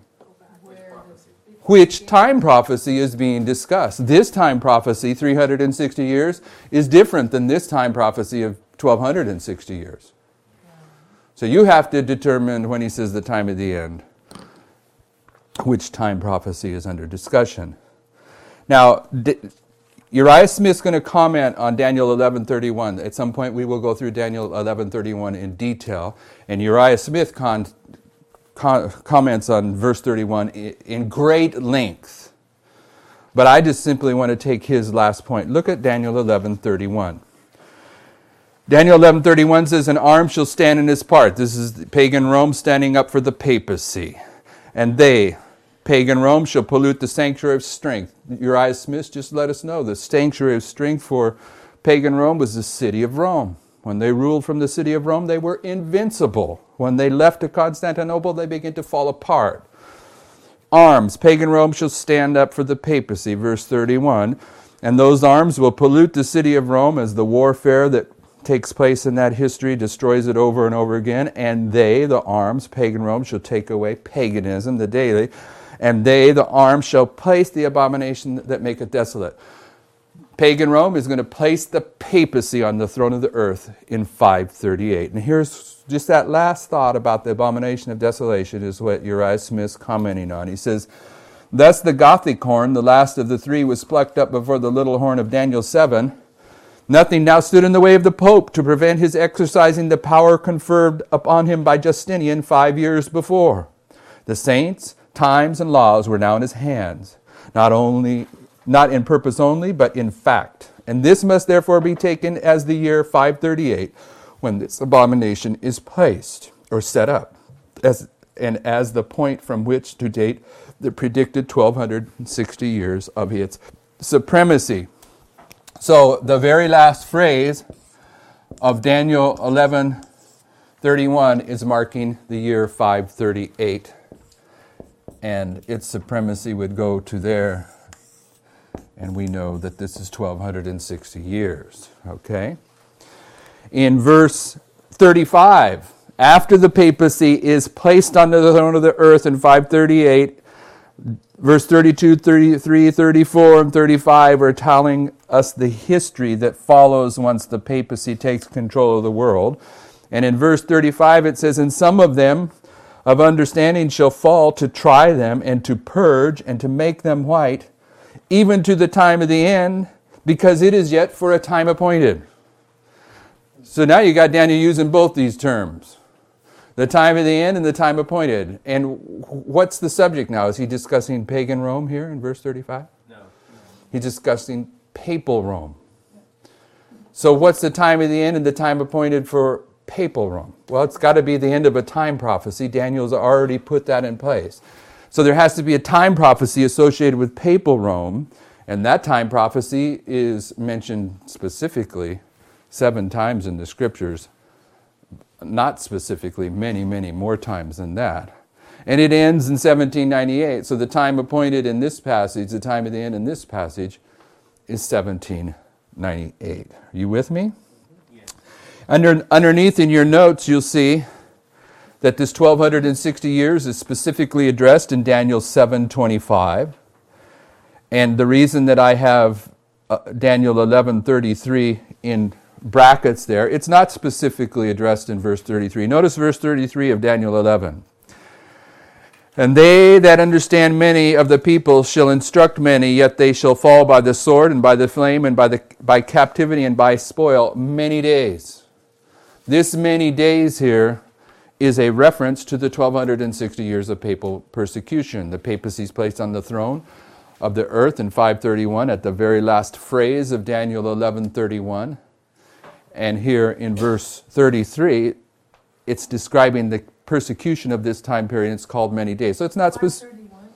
Which time prophecy is being discussed? This time prophecy, three hundred sixty years, is different than this time prophecy of twelve sixty years. So you have to determine, when he says the time of the end, which time prophecy is under discussion. Now, D- Uriah Smith's going to comment on Daniel eleven thirty-one. At some point we will go through Daniel eleven thirty-one in detail. And Uriah Smith con- con- comments on verse thirty-one in, in great length. But I just simply want to take his last point. Look at Daniel eleven thirty-one. Daniel eleven thirty-one says, an arm shall stand in his part. This is pagan Rome standing up for the papacy. And they, pagan Rome, shall pollute the sanctuary of strength. Uriah Smith just let us know the sanctuary of strength for pagan Rome was the city of Rome. When they ruled from the city of Rome, they were invincible. When they left to Constantinople, they began to fall apart. Arms, pagan Rome shall stand up for the papacy, verse thirty-one. And those arms will pollute the city of Rome as the warfare that takes place in that history destroys it over and over again. And they, the arms, pagan Rome, shall take away paganism, the daily. And they, the arms, shall place the abomination that maketh desolate. Pagan Rome is going to place the papacy on the throne of the earth in five thirty-eight. And here's just that last thought about the abomination of desolation is what Uriah Smith's commenting on. He says, thus the Gothic horn, the last of the three, was plucked up before the little horn of Daniel seven. Nothing now stood in the way of the Pope to prevent his exercising the power conferred upon him by Justinian five years before. The saints, times, and laws were now in his hands, not only not in purpose only, but in fact. And this must therefore be taken as the year five thirty-eight, when this abomination is placed or set up, as and as the point from which to date the predicted twelve sixty years of its supremacy. So the very last phrase of Daniel eleven thirty-one is marking the year five thirty-eight, and its supremacy would go to there, and we know that this is twelve sixty years. Okay? In verse thirty-five, after the papacy is placed on the throne of the earth in five thirty-eight, verse thirty-two, thirty-three, thirty-four, and thirty-five are telling us the history that follows once the papacy takes control of the world. And in verse thirty-five it says, and some of them of understanding shall fall to try them and to purge and to make them white, even to the time of the end, because it is yet for a time appointed. So now you got Daniel using both these terms. The time of the end and the time appointed. And what's the subject now? Is he discussing pagan Rome here in verse thirty-five? No. no. He's discussing papal Rome. So what's the time of the end and the time appointed for papal Rome? Well, it's got to be the end of a time prophecy. Daniel's already put that in place. So there has to be a time prophecy associated with papal Rome, and that time prophecy is mentioned specifically seven times in the scriptures. Not specifically, many, many more times than that. And it ends in seventeen ninety-eight. So the time appointed in this passage, the time of the end in this passage, is seventeen ninety-eight. Are you with me? Yes. Under, underneath in your notes, you'll see that this twelve sixty years is specifically addressed in Daniel seven twenty-five. And the reason that I have uh, Daniel eleven thirty-three in brackets there, it's not specifically addressed in verse thirty-three. Notice verse thirty-three of Daniel eleven. And they that understand many of the people shall instruct many, yet they shall fall by the sword and by the flame and by the by captivity and by spoil many days. This many days here is a reference to the twelve sixty years of papal persecution. The papacy is placed on the throne of the earth in five thirty-one at the very last phrase of Daniel eleven thirty-one. And here in verse thirty-three, it's describing the persecution of this time period. It's called many days. So it's not specific.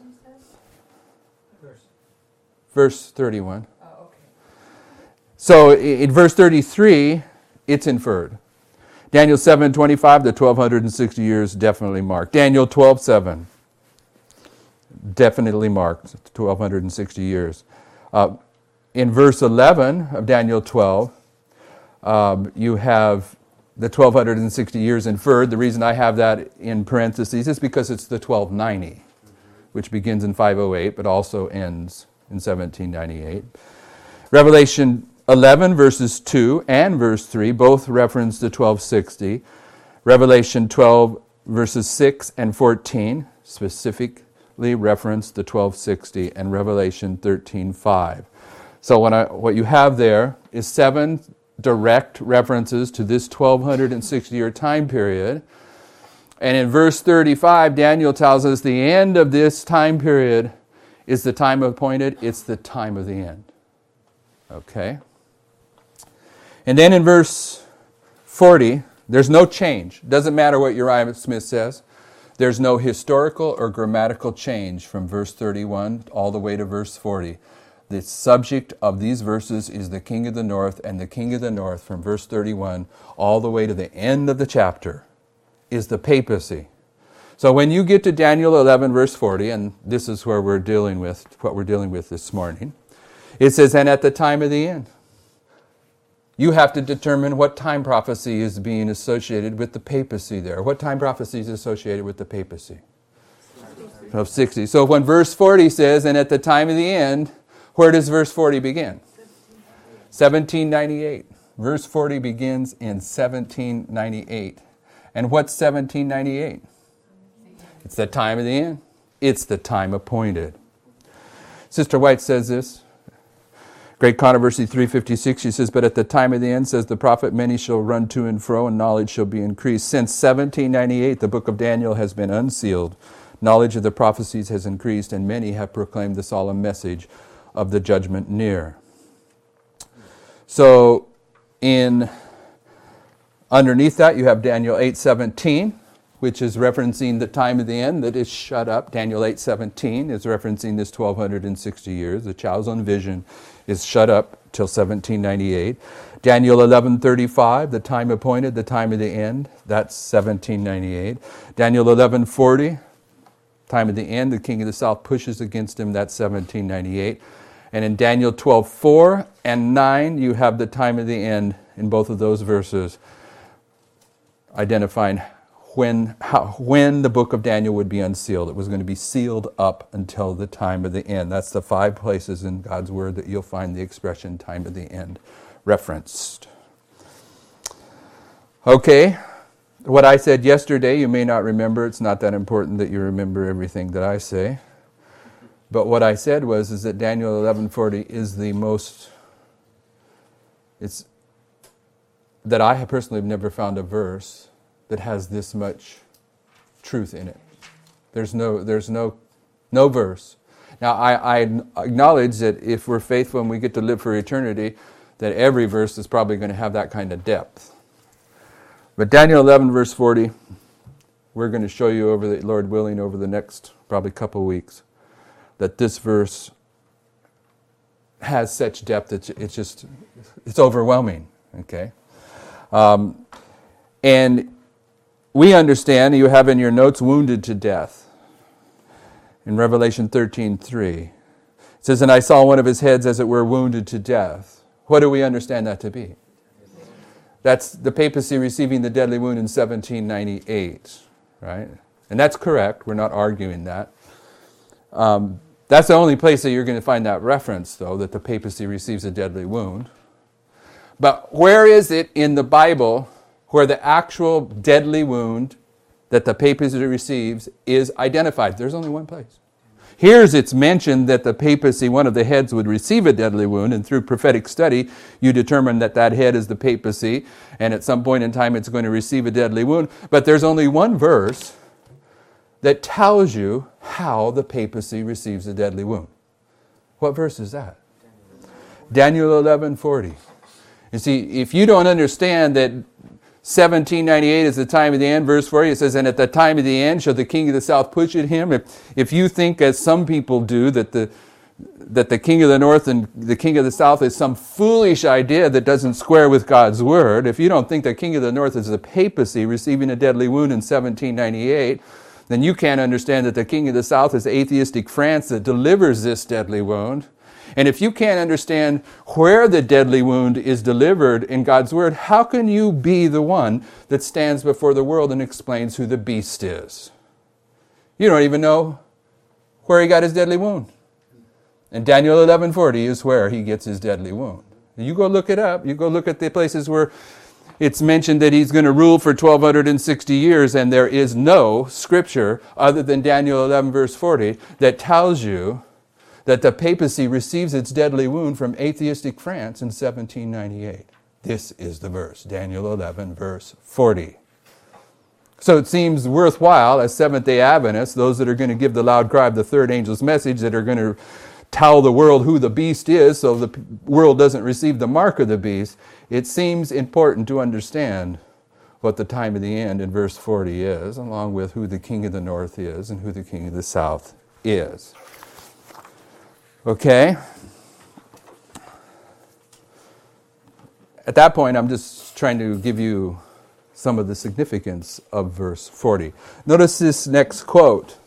Verse thirty-one. Oh, okay. So in verse thirty-three, it's inferred. Daniel seven twenty-five, the twelve sixty years definitely marked. Daniel twelve seven, definitely marked, twelve sixty years. Uh, in verse eleven of Daniel twelve, Um, you have the twelve sixty years inferred. The reason I have that in parentheses is because it's the twelve ninety, which begins in five oh eight, but also ends in seventeen ninety-eight. Revelation eleven, verses two and verse three, both reference the twelve sixty. Revelation twelve, verses six and fourteen, specifically reference the twelve sixty, and Revelation thirteen five. So when I, what you have there is seven direct references to this twelve sixty year time period. And in verse thirty-five, Daniel tells us the end of this time period is the time appointed. It's the time of the end. Okay? And then in verse forty, there's no change. Doesn't matter what Uriah Smith says. There's no historical or grammatical change from verse thirty-one all the way to verse forty. The subject of these verses is the king of the north, and the king of the north from verse thirty-one all the way to the end of the chapter is the papacy. So when you get to Daniel eleven verse forty, and this is where we're dealing with, what we're dealing with this morning, it says, and at the time of the end. You have to determine what time prophecy is being associated with the papacy there. What time prophecy is associated with the papacy? Of sixty. So when verse forty says, and at the time of the end, where does verse forty begin? seventeen ninety-eight. Verse forty begins in seventeen ninety-eight. And what's seventeen ninety-eight? It's the time of the end. It's the time appointed. Sister White says this. Great Controversy three fifty-six, she says, but at the time of the end, says the prophet, many shall run to and fro, and knowledge shall be increased. Since seventeen ninety-eight, the book of Daniel has been unsealed. Knowledge of the prophecies has increased, and many have proclaimed the solemn message of the judgment near. So, in underneath that, you have Daniel eight seventeen, which is referencing the time of the end that is shut up. Daniel eight seventeen is referencing this twelve sixty years. The Chaldean vision is shut up till seventeen ninety-eight. Daniel eleven thirty-five, the time appointed, the time of the end, that's seventeen ninety-eight. Daniel eleven forty, time of the end, the king of the south pushes against him, that's seventeen ninety-eight. And in Daniel twelve four and nine, you have the time of the end in both of those verses, identifying when how, when the book of Daniel would be unsealed. It was going to be sealed up until the time of the end. That's the five places in God's Word that you'll find the expression time of the end referenced. Okay, what I said yesterday, you may not remember. It's not that important that you remember everything that I say. But what I said was is that Daniel eleven forty is the most, it's that I have personally have never found a verse that has this much truth in it. There's no, there's no, no verse. Now, I, I acknowledge that if we're faithful and we get to live for eternity, that every verse is probably going to have that kind of depth. But Daniel eleven verse forty, we're going to show you over the Lord willing over the next probably couple of weeks that this verse has such depth that it's just it's overwhelming. Okay, um, and we understand, you have in your notes, wounded to death. In Revelation thirteen three. It says, and I saw one of his heads as it were wounded to death. What do we understand that to be? That's the papacy receiving the deadly wound in seventeen ninety-eight, right? And that's correct. We're not arguing that. Um, that's the only place that you're going to find that reference, though, that the papacy receives a deadly wound. But where is it in the Bible where the actual deadly wound that the papacy receives is identified? There's only one place. Here's it's mentioned that the papacy, one of the heads, would receive a deadly wound, and through prophetic study, you determine that that head is the papacy, and at some point in time it's going to receive a deadly wound. But there's only one verse that tells you how the papacy receives a deadly wound. What verse is that? Daniel eleven forty. You see, if you don't understand that seventeen ninety-eight is the time of the end, verse forty, it says, and at the time of the end shall the king of the south push at him. If, if you think, as some people do, that the that the king of the north and the king of the south is some foolish idea that doesn't square with God's word, if you don't think the king of the north is the papacy receiving a deadly wound in seventeen ninety-eight, then you can't understand that the king of the south is atheistic France that delivers this deadly wound. And if you can't understand where the deadly wound is delivered in God's word, how can you be the one that stands before the world and explains who the beast is? You don't even know where he got his deadly wound. And Daniel eleven forty is where he gets his deadly wound. You go look it up. You go look at the places where it's mentioned that he's going to rule for twelve sixty years, and there is no scripture other than Daniel eleven verse forty that tells you that the papacy receives its deadly wound from atheistic France in seventeen ninety-eight. This is the verse, Daniel eleven verse forty. So it seems worthwhile as Seventh-day Adventists, those that are going to give the loud cry of the third angel's message, that are going to tell the world who the beast is so the world doesn't receive the mark of the beast, it seems important to understand what the time of the end in verse forty is, along with who the king of the north is and who the king of the south is. Okay? At that point, I'm just trying to give you some of the significance of verse forty. Notice this next quote.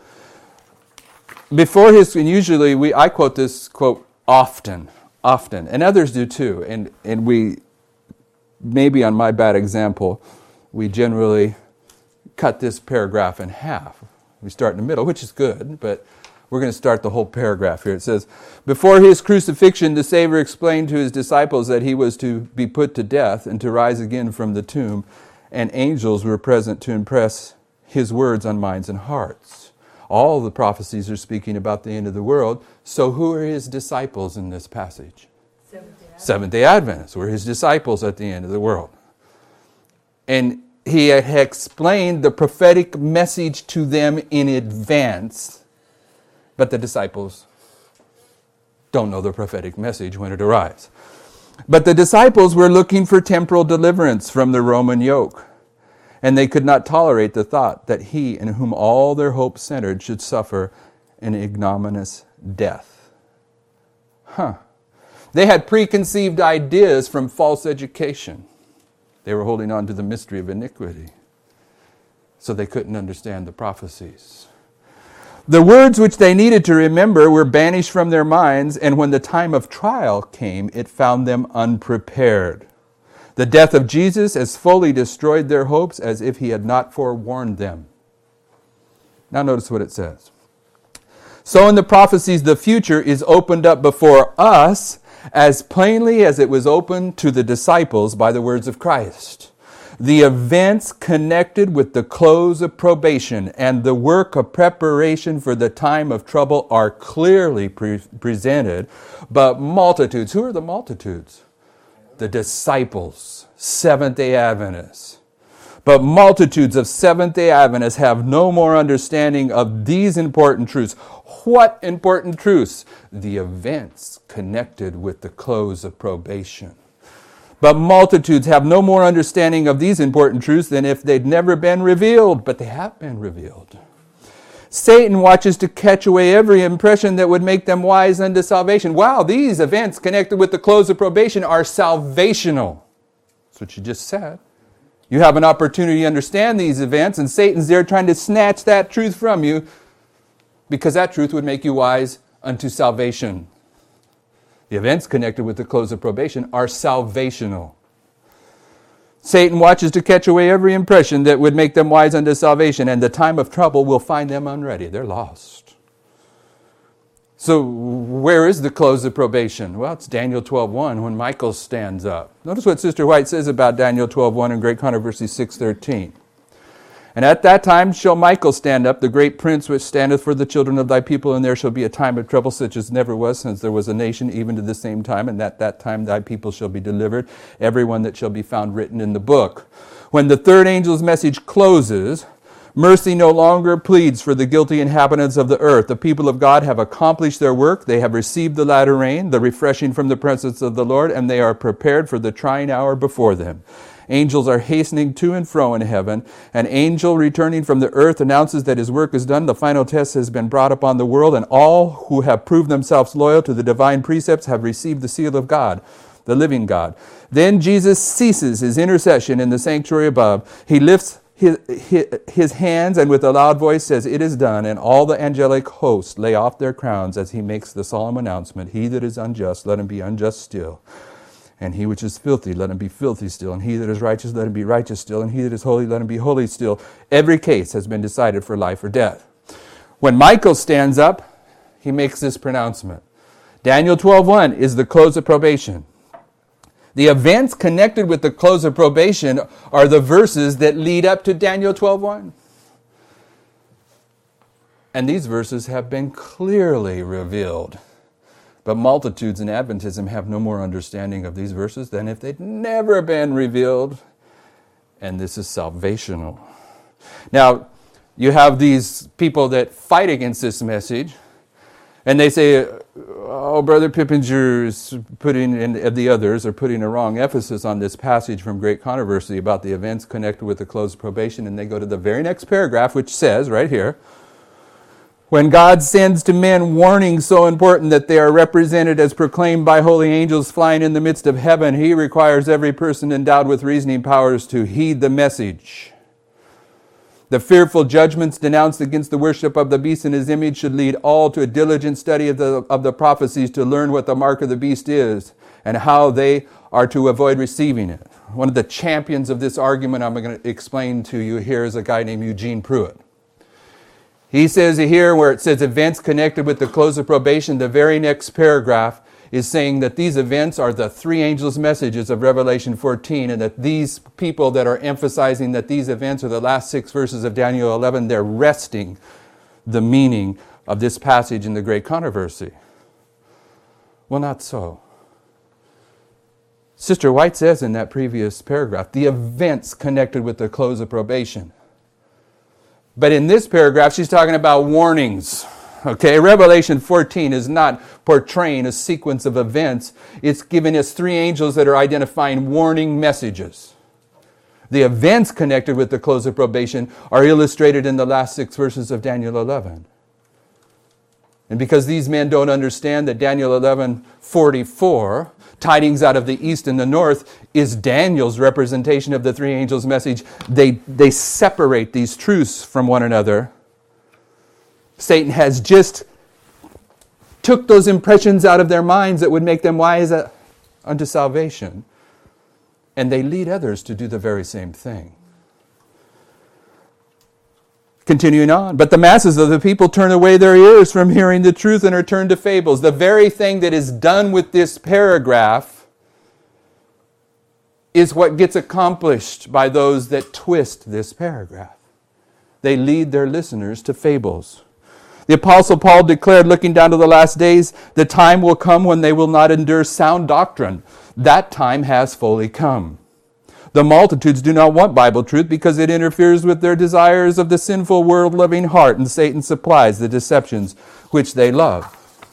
Before his, and usually we, I quote this quote often, often, and others do too, and, and we, maybe on my bad example, we generally cut this paragraph in half. We start in the middle, which is good, but We're going to start the whole paragraph here. It says, before his crucifixion, the Savior explained to his disciples that he was to be put to death and to rise again from the tomb, and angels were present to impress his words on minds and hearts. All the prophecies are speaking about the end of the world. So who are his disciples in this passage? Seventh-day Adventists. Seventh-day Adventists were his disciples at the end of the world. And he had explained the prophetic message to them in advance. But the disciples don't know the prophetic message when it arrives. But the disciples were looking for temporal deliverance from the Roman yoke. And they could not tolerate the thought that he, in whom all their hope centered, should suffer an ignominious death. Huh. They had preconceived ideas from false education. They were holding on to the mystery of iniquity. So they couldn't understand the prophecies. The words which they needed to remember were banished from their minds, and when the time of trial came, it found them unprepared. The death of Jesus as fully destroyed their hopes as if he had not forewarned them. Now notice what it says. So in the prophecies, the future is opened up before us as plainly as it was opened to the disciples by the words of Christ. The events connected with the close of probation and the work of preparation for the time of trouble are clearly pre- presented, but multitudes, who are the multitudes? The disciples, Seventh-day Adventists. But multitudes of Seventh-day Adventists have no more understanding of these important truths. What important truths? The events connected with the close of probation. But multitudes have no more understanding of these important truths than if they'd never been revealed, but they have been revealed. Satan watches to catch away every impression that would make them wise unto salvation. Wow, these events connected with the close of probation are salvational. That's what you just said. You have an opportunity to understand these events, and Satan's there trying to snatch that truth from you because that truth would make you wise unto salvation. The events connected with the close of probation are salvational. Satan watches to catch away every impression that would make them wise unto salvation, and the time of trouble will find them unready. They're lost. So where is the close of probation? Well, it's Daniel twelve one when Michael stands up. Notice what Sister White says about Daniel twelve one in Great Controversy six thirteen. And at that time shall Michael stand up, the great prince which standeth for the children of thy people, and there shall be a time of trouble such as never was since there was a nation, even to the same time, and at that time thy people shall be delivered, every one that shall be found written in the book. When the third angel's message closes, mercy no longer pleads for the guilty inhabitants of the earth. The people of God have accomplished their work. They have received the latter rain, the refreshing from the presence of the Lord, and they are prepared for the trying hour before them. Angels are hastening to and fro in heaven. An angel returning from the earth announces that his work is done. The final test has been brought upon the world, and all who have proved themselves loyal to the divine precepts have received the seal of God, the living God. Then Jesus ceases his intercession in the sanctuary above. He lifts his, his, his hands and with a loud voice says, "It is done," and all the angelic hosts lay off their crowns as he makes the solemn announcement, "He that is unjust, let him be unjust still. And he which is filthy, let him be filthy still. And he that is righteous, let him be righteous still. And he that is holy, let him be holy still." Every case has been decided for life or death. When Michael stands up, he makes this pronouncement. Daniel twelve one is the close of probation. The events connected with the close of probation are the verses that lead up to Daniel twelve one. And these verses have been clearly revealed. But multitudes in Adventism have no more understanding of these verses than if they'd never been revealed. And this is salvational. Now, you have these people that fight against this message, and they say, "Oh, Brother Pippinger's putting, and the others are putting a wrong emphasis on this passage from Great Controversy about the events connected with the close of probation." And they go to the very next paragraph, which says, right here, "When God sends to men warnings so important that they are represented as proclaimed by holy angels flying in the midst of heaven, he requires every person endowed with reasoning powers to heed the message. The fearful judgments denounced against the worship of the beast and his image should lead all to a diligent study of the, of the prophecies to learn what the mark of the beast is and how they are to avoid receiving it." One of the champions of this argument I'm going to explain to you here is a guy named Eugene Pruitt. He says here where it says events connected with the close of probation, the very next paragraph is saying that these events are the three angels' messages of Revelation fourteen, and that these people that are emphasizing that these events are the last six verses of Daniel eleven, they're wresting the meaning of this passage in the Great Controversy. Well, not so. Sister White says in that previous paragraph, the events connected with the close of probation. But in this paragraph, she's talking about warnings. Okay, Revelation fourteen is not portraying a sequence of events. It's giving us three angels that are identifying warning messages. The events connected with the close of probation are illustrated in the last six verses of Daniel eleven. And because these men don't understand that Daniel eleven forty-four, tidings out of the east and the north, is Daniel's representation of the three angels' message, they, they separate these truths from one another. Satan has just took those impressions out of their minds that would make them wise unto salvation. And they lead others to do the very same thing. Continuing on, but the masses of the people turn away their ears from hearing the truth and are turned to fables. The very thing that is done with this paragraph is what gets accomplished by those that twist this paragraph. They lead their listeners to fables. The Apostle Paul declared, looking down to the last days, the time will come when they will not endure sound doctrine. That time has fully come. The multitudes do not want Bible truth because it interferes with their desires of the sinful world-loving heart, and Satan supplies the deceptions which they love.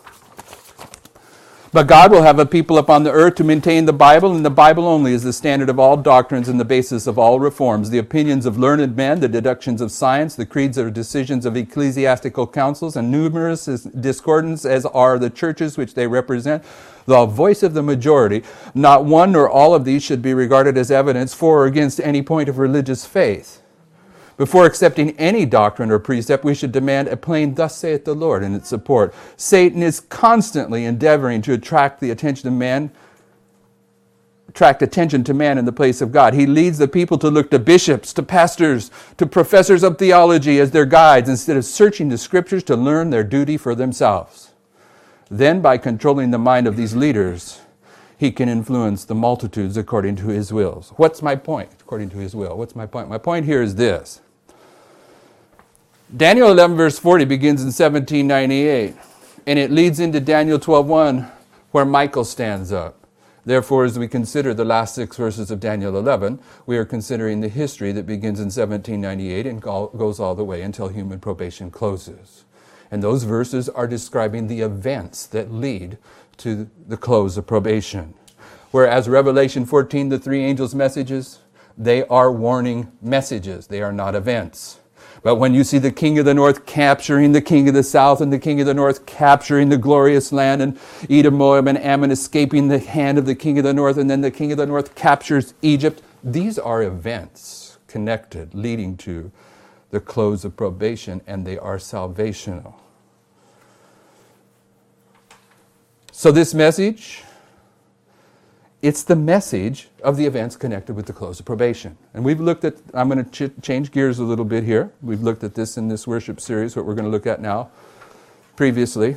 But God will have a people upon the earth to maintain the Bible, and the Bible only is the standard of all doctrines and the basis of all reforms. The opinions of learned men, the deductions of science, the creeds or decisions of ecclesiastical councils, and numerous discordance as are the churches which they represent, the voice of the majority, not one nor all of these should be regarded as evidence for or against any point of religious faith. Before accepting any doctrine or precept, we should demand a plain, thus saith the Lord, in its support. Satan is constantly endeavoring to attract the attention of man, attract attention to man in the place of God. He leads the people to look to bishops, to pastors, to professors of theology as their guides, instead of searching the scriptures to learn their duty for themselves. Then, by controlling the mind of these leaders, he can influence the multitudes according to his wills. What's my point? According to his will. What's my point? My point here is this. Daniel eleven verse forty begins in seventeen ninety-eight, and it leads into Daniel twelve one, where Michael stands up. Therefore, as we consider the last six verses of Daniel eleven, we are considering the history that begins in seventeen ninety-eight and goes all the way until human probation closes. And those verses are describing the events that lead to the close of probation. Whereas Revelation fourteen, the three angels' messages, they are warning messages. They are not events. But when you see the king of the north capturing the king of the south, and the king of the north capturing the glorious land, and Edom, Moab, and Ammon escaping the hand of the king of the north, and then the king of the north captures Egypt, these are events connected, leading to the close of probation, and they are salvational. So this message, it's the message of the events connected with the close of probation. And we've looked at, I'm going to ch- change gears a little bit here. We've looked at this in this worship series, what we're going to look at now, previously.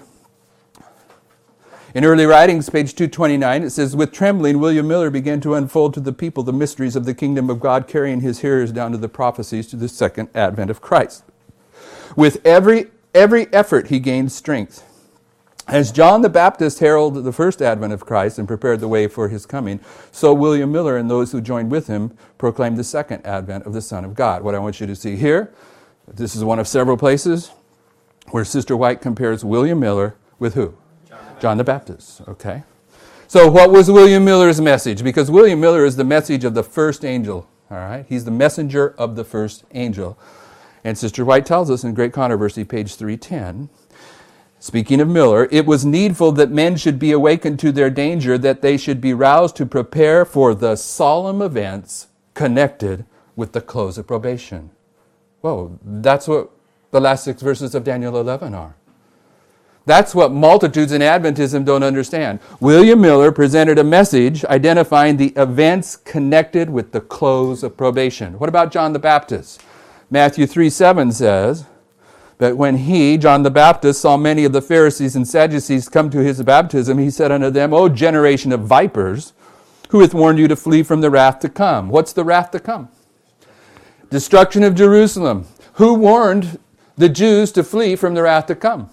In early writings, page two twenty-nine, it says, with trembling, William Miller began to unfold to the people the mysteries of the kingdom of God, carrying his hearers down to the prophecies to the second advent of Christ. With every every effort, he gained strength. As John the Baptist heralded the first advent of Christ and prepared the way for his coming, so William Miller and those who joined with him proclaimed the second advent of the Son of God. What I want you to see here, this is one of several places where Sister White compares William Miller with who? John the, John the Baptist. Okay. So what was William Miller's message? Because William Miller is the message of the first angel. All right. He's the messenger of the first angel. And Sister White tells us in Great Controversy, page three ten, speaking of Miller, it was needful that men should be awakened to their danger, that they should be roused to prepare for the solemn events connected with the close of probation. Whoa, that's what the last six verses of Daniel eleven are. That's what multitudes in Adventism don't understand. William Miller presented a message identifying the events connected with the close of probation. What about John the Baptist? Matthew three seven says, But when he, John the Baptist, saw many of the Pharisees and Sadducees come to his baptism, he said unto them, O generation of vipers, who hath warned you to flee from the wrath to come? What's the wrath to come? Destruction of Jerusalem. Who warned the Jews to flee from the wrath to come?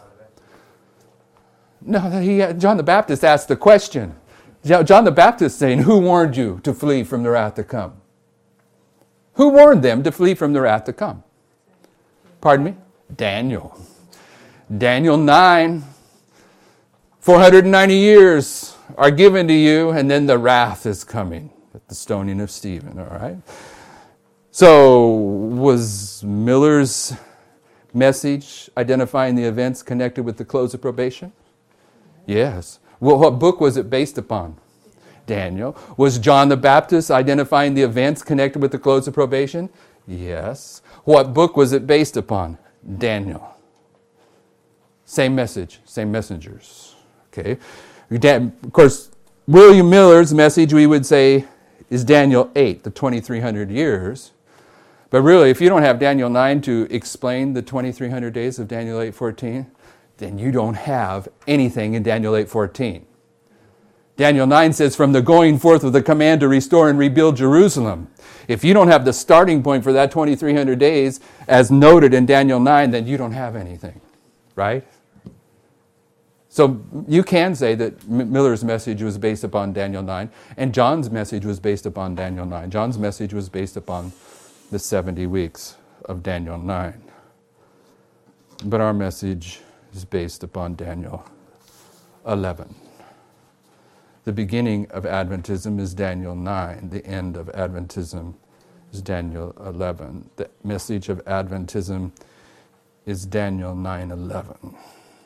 No, he, John the Baptist asked the question. John the Baptist saying, who warned you to flee from the wrath to come? Who warned them to flee from the wrath to come? Pardon me? Daniel. Daniel nine. four hundred ninety years are given to you, and then the wrath is coming at the stoning of Stephen, all right? So, was Miller's message identifying the events connected with the close of probation? Yes. Well, what book was it based upon? Daniel. Was John the Baptist identifying the events connected with the close of probation? Yes. What book was it based upon? Daniel. Same message, same messengers. Okay. Of course, William Miller's message, we would say, is Daniel eight, the twenty-three hundred years. But really, if you don't have Daniel nine to explain the twenty-three hundred days of Daniel eight fourteen, then you don't have anything in Daniel eight fourteen. Daniel nine says, from the going forth of the command to restore and rebuild Jerusalem. If you don't have the starting point for that twenty-three hundred days, as noted in Daniel nine, then you don't have anything, right? So you can say that Miller's message was based upon Daniel nine, and John's message was based upon Daniel nine. John's message was based upon the seventy weeks of Daniel nine. But our message is based upon Daniel eleven. The beginning of Adventism is Daniel nine. The end of Adventism is Daniel eleven. The message of Adventism is Daniel nine eleven.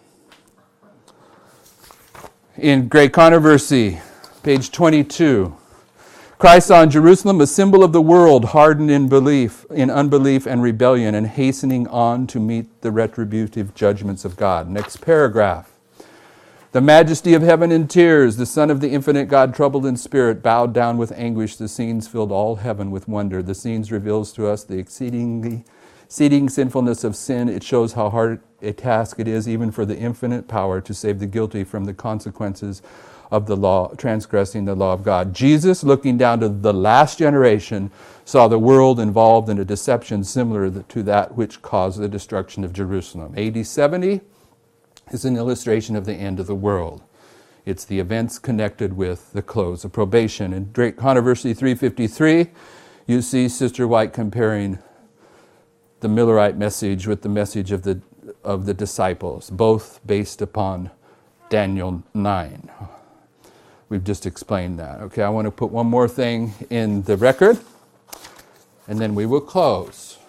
In Great Controversy, page twenty-two, Christ saw in Jerusalem a symbol of the world hardened in belief, in unbelief and rebellion, and hastening on to meet the retributive judgments of God. Next paragraph. The majesty of heaven in tears, the Son of the infinite God troubled in spirit, bowed down with anguish. The scenes filled all heaven with wonder. The scenes reveals to us the exceedingly exceeding sinfulness of sin. It shows how hard a task it is even for the infinite power to save the guilty from the consequences of the law, transgressing the law of God. Jesus, looking down to the last generation, saw the world involved in a deception similar to that which caused the destruction of Jerusalem. A D seventy is an illustration of the end of the world. It's the events connected with the close of probation. In Great Controversy three fifty-three, you see Sister White comparing the Millerite message with the message of the of the disciples, both based upon Daniel nine. We've just explained that. Okay, I want to put one more thing in the record, and then we will close.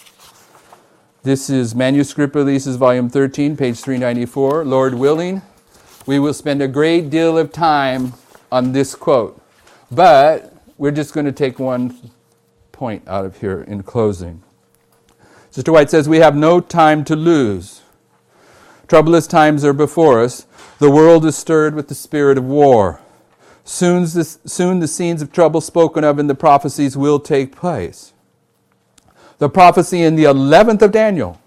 This is Manuscript Releases, Volume thirteen, page three ninety-four. Lord willing, we will spend a great deal of time on this quote, but we're just going to take one point out of here in closing. Sister White says, we have no time to lose. Troublous times are before us. The world is stirred with the spirit of war. Soon, this, soon the scenes of trouble spoken of in the prophecies will take place. The prophecy in the eleventh of Daniel,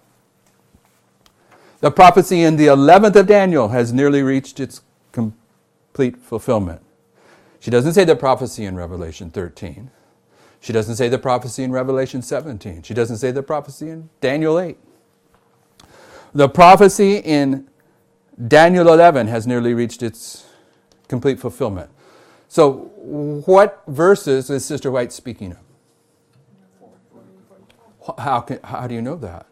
the prophecy in the eleventh of Daniel has nearly reached its complete fulfillment. She doesn't say the prophecy in Revelation thirteen. She doesn't say the prophecy in Revelation seventeen. She doesn't say the prophecy in Daniel eight. The prophecy in Daniel eleven has nearly reached its complete fulfillment. So what verses is Sister White speaking of? How can, how do you know that?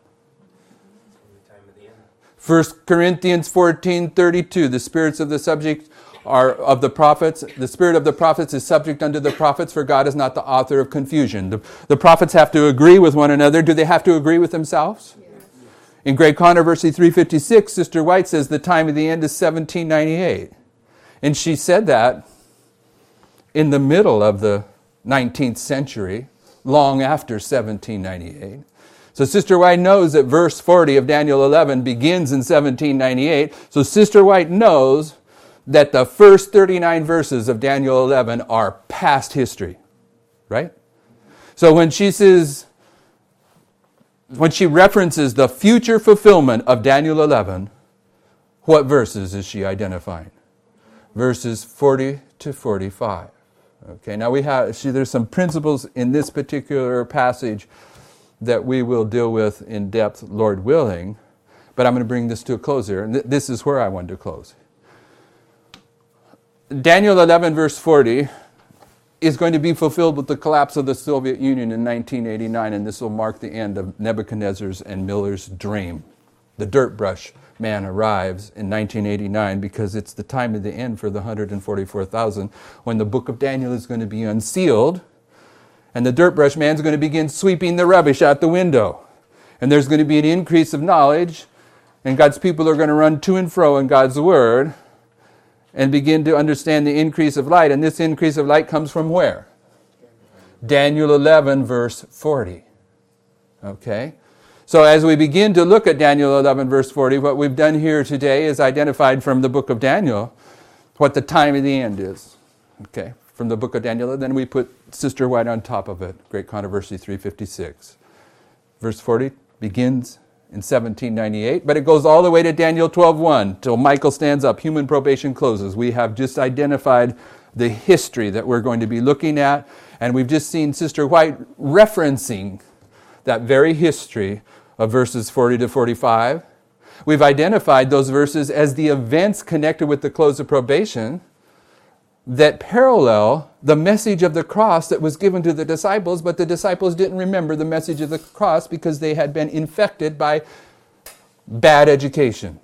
First Corinthians fourteen thirty-two, the spirits of the subject are of the prophets. The spirit of the prophets is subject unto the prophets, for God is not the author of confusion. The, the prophets have to agree with one another. Do they have to agree with themselves? Yes. In Great Controversy three fifty-six, Sister White says the time of the end is seventeen ninety-eight. And she said that in the middle of the nineteenth century, long after seventeen ninety-eight. So Sister White knows that verse forty of Daniel eleven begins in seventeen ninety-eight. So Sister White knows that the first thirty-nine verses of Daniel eleven are past history, right? So when she says when she references the future fulfillment of Daniel eleven, what verses is she identifying? Verses forty to forty-five. Okay, now we have, see, there's some principles in this particular passage that we will deal with in depth, Lord willing, but I'm going to bring this to a close here, and th- this is where I want to close. Daniel eleven, verse forty, is going to be fulfilled with the collapse of the Soviet Union in nineteen eighty-nine, and this will mark the end of Nebuchadnezzar's and Miller's dream. The dirt brush man arrives in nineteen eighty-nine because it's the time of the end for the one hundred forty-four thousand, when the book of Daniel is going to be unsealed, and the dirt brush man's going to begin sweeping the rubbish out the window. And there's going to be an increase of knowledge, and God's people are going to run to and fro in God's word and begin to understand the increase of light. And this increase of light comes from where? Daniel eleven, verse forty. Okay? So as we begin to look at Daniel eleven, verse forty, what we've done here today is identified from the book of Daniel what the time of the end is. Okay? From the book of Daniel, and then we put Sister White on top of it. Great Controversy three fifty-six. Verse forty begins in seventeen ninety-eight, but it goes all the way to Daniel twelve one, till Michael stands up, human probation closes. We have just identified the history that we're going to be looking at, and we've just seen Sister White referencing that very history of verses forty to forty-five. We've identified those verses as the events connected with the close of probation that parallel the message of the cross that was given to the disciples, but the disciples didn't remember the message of the cross because they had been infected by bad education.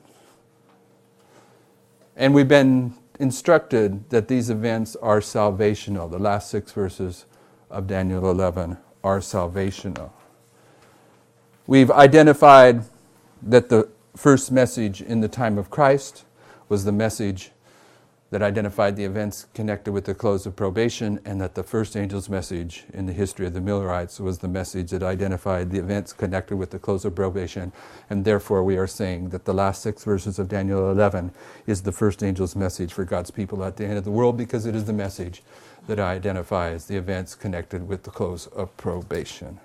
And we've been instructed that these events are salvational. The last six verses of Daniel eleven are salvational. We've identified that the first message in the time of Christ was the message that identified the events connected with the close of probation, and that the first angel's message in the history of the Millerites was the message that identified the events connected with the close of probation. And therefore we are saying that the last six verses of Daniel eleven is the first angel's message for God's people at the end of the world, because it is the message that identifies the events connected with the close of probation.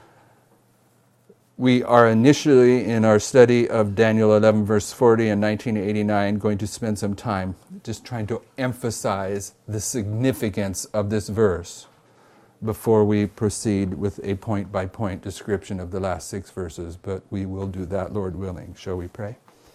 We are initially, in our study of Daniel eleven, verse forty in nineteen eighty-nine, going to spend some time just trying to emphasize the significance of this verse before we proceed with a point-by-point description of the last six verses. But we will do that, Lord willing. Shall we pray?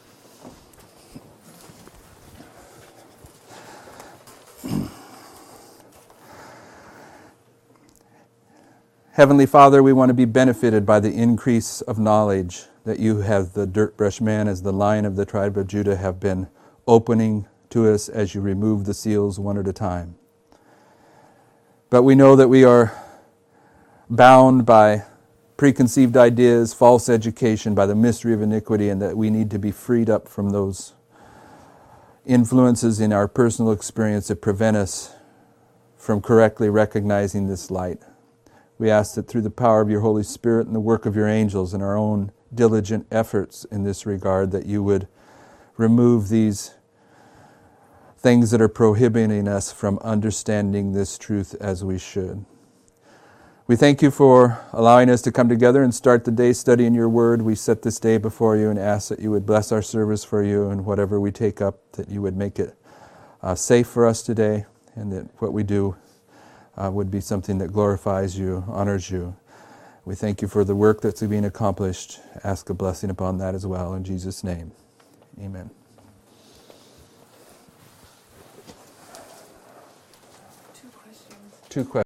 Heavenly Father, we want to be benefited by the increase of knowledge that you have, the dirt brush man, as the Lion of the tribe of Judah, have been opening to us as you remove the seals one at a time. But we know that we are bound by preconceived ideas, false education, by the mystery of iniquity, and that we need to be freed up from those influences in our personal experience that prevent us from correctly recognizing this light. We ask that through the power of your Holy Spirit and the work of your angels and our own diligent efforts in this regard, that you would remove these things that are prohibiting us from understanding this truth as we should. We thank you for allowing us to come together and start the day studying your word. We set this day before you and ask that you would bless our service for you, and whatever we take up, that you would make it uh, safe for us today, and that what we do Uh, would be something that glorifies you, honors you. We thank you for the work that's being accomplished. Ask a blessing upon that as well. In Jesus' name, amen. Two questions. Two questions.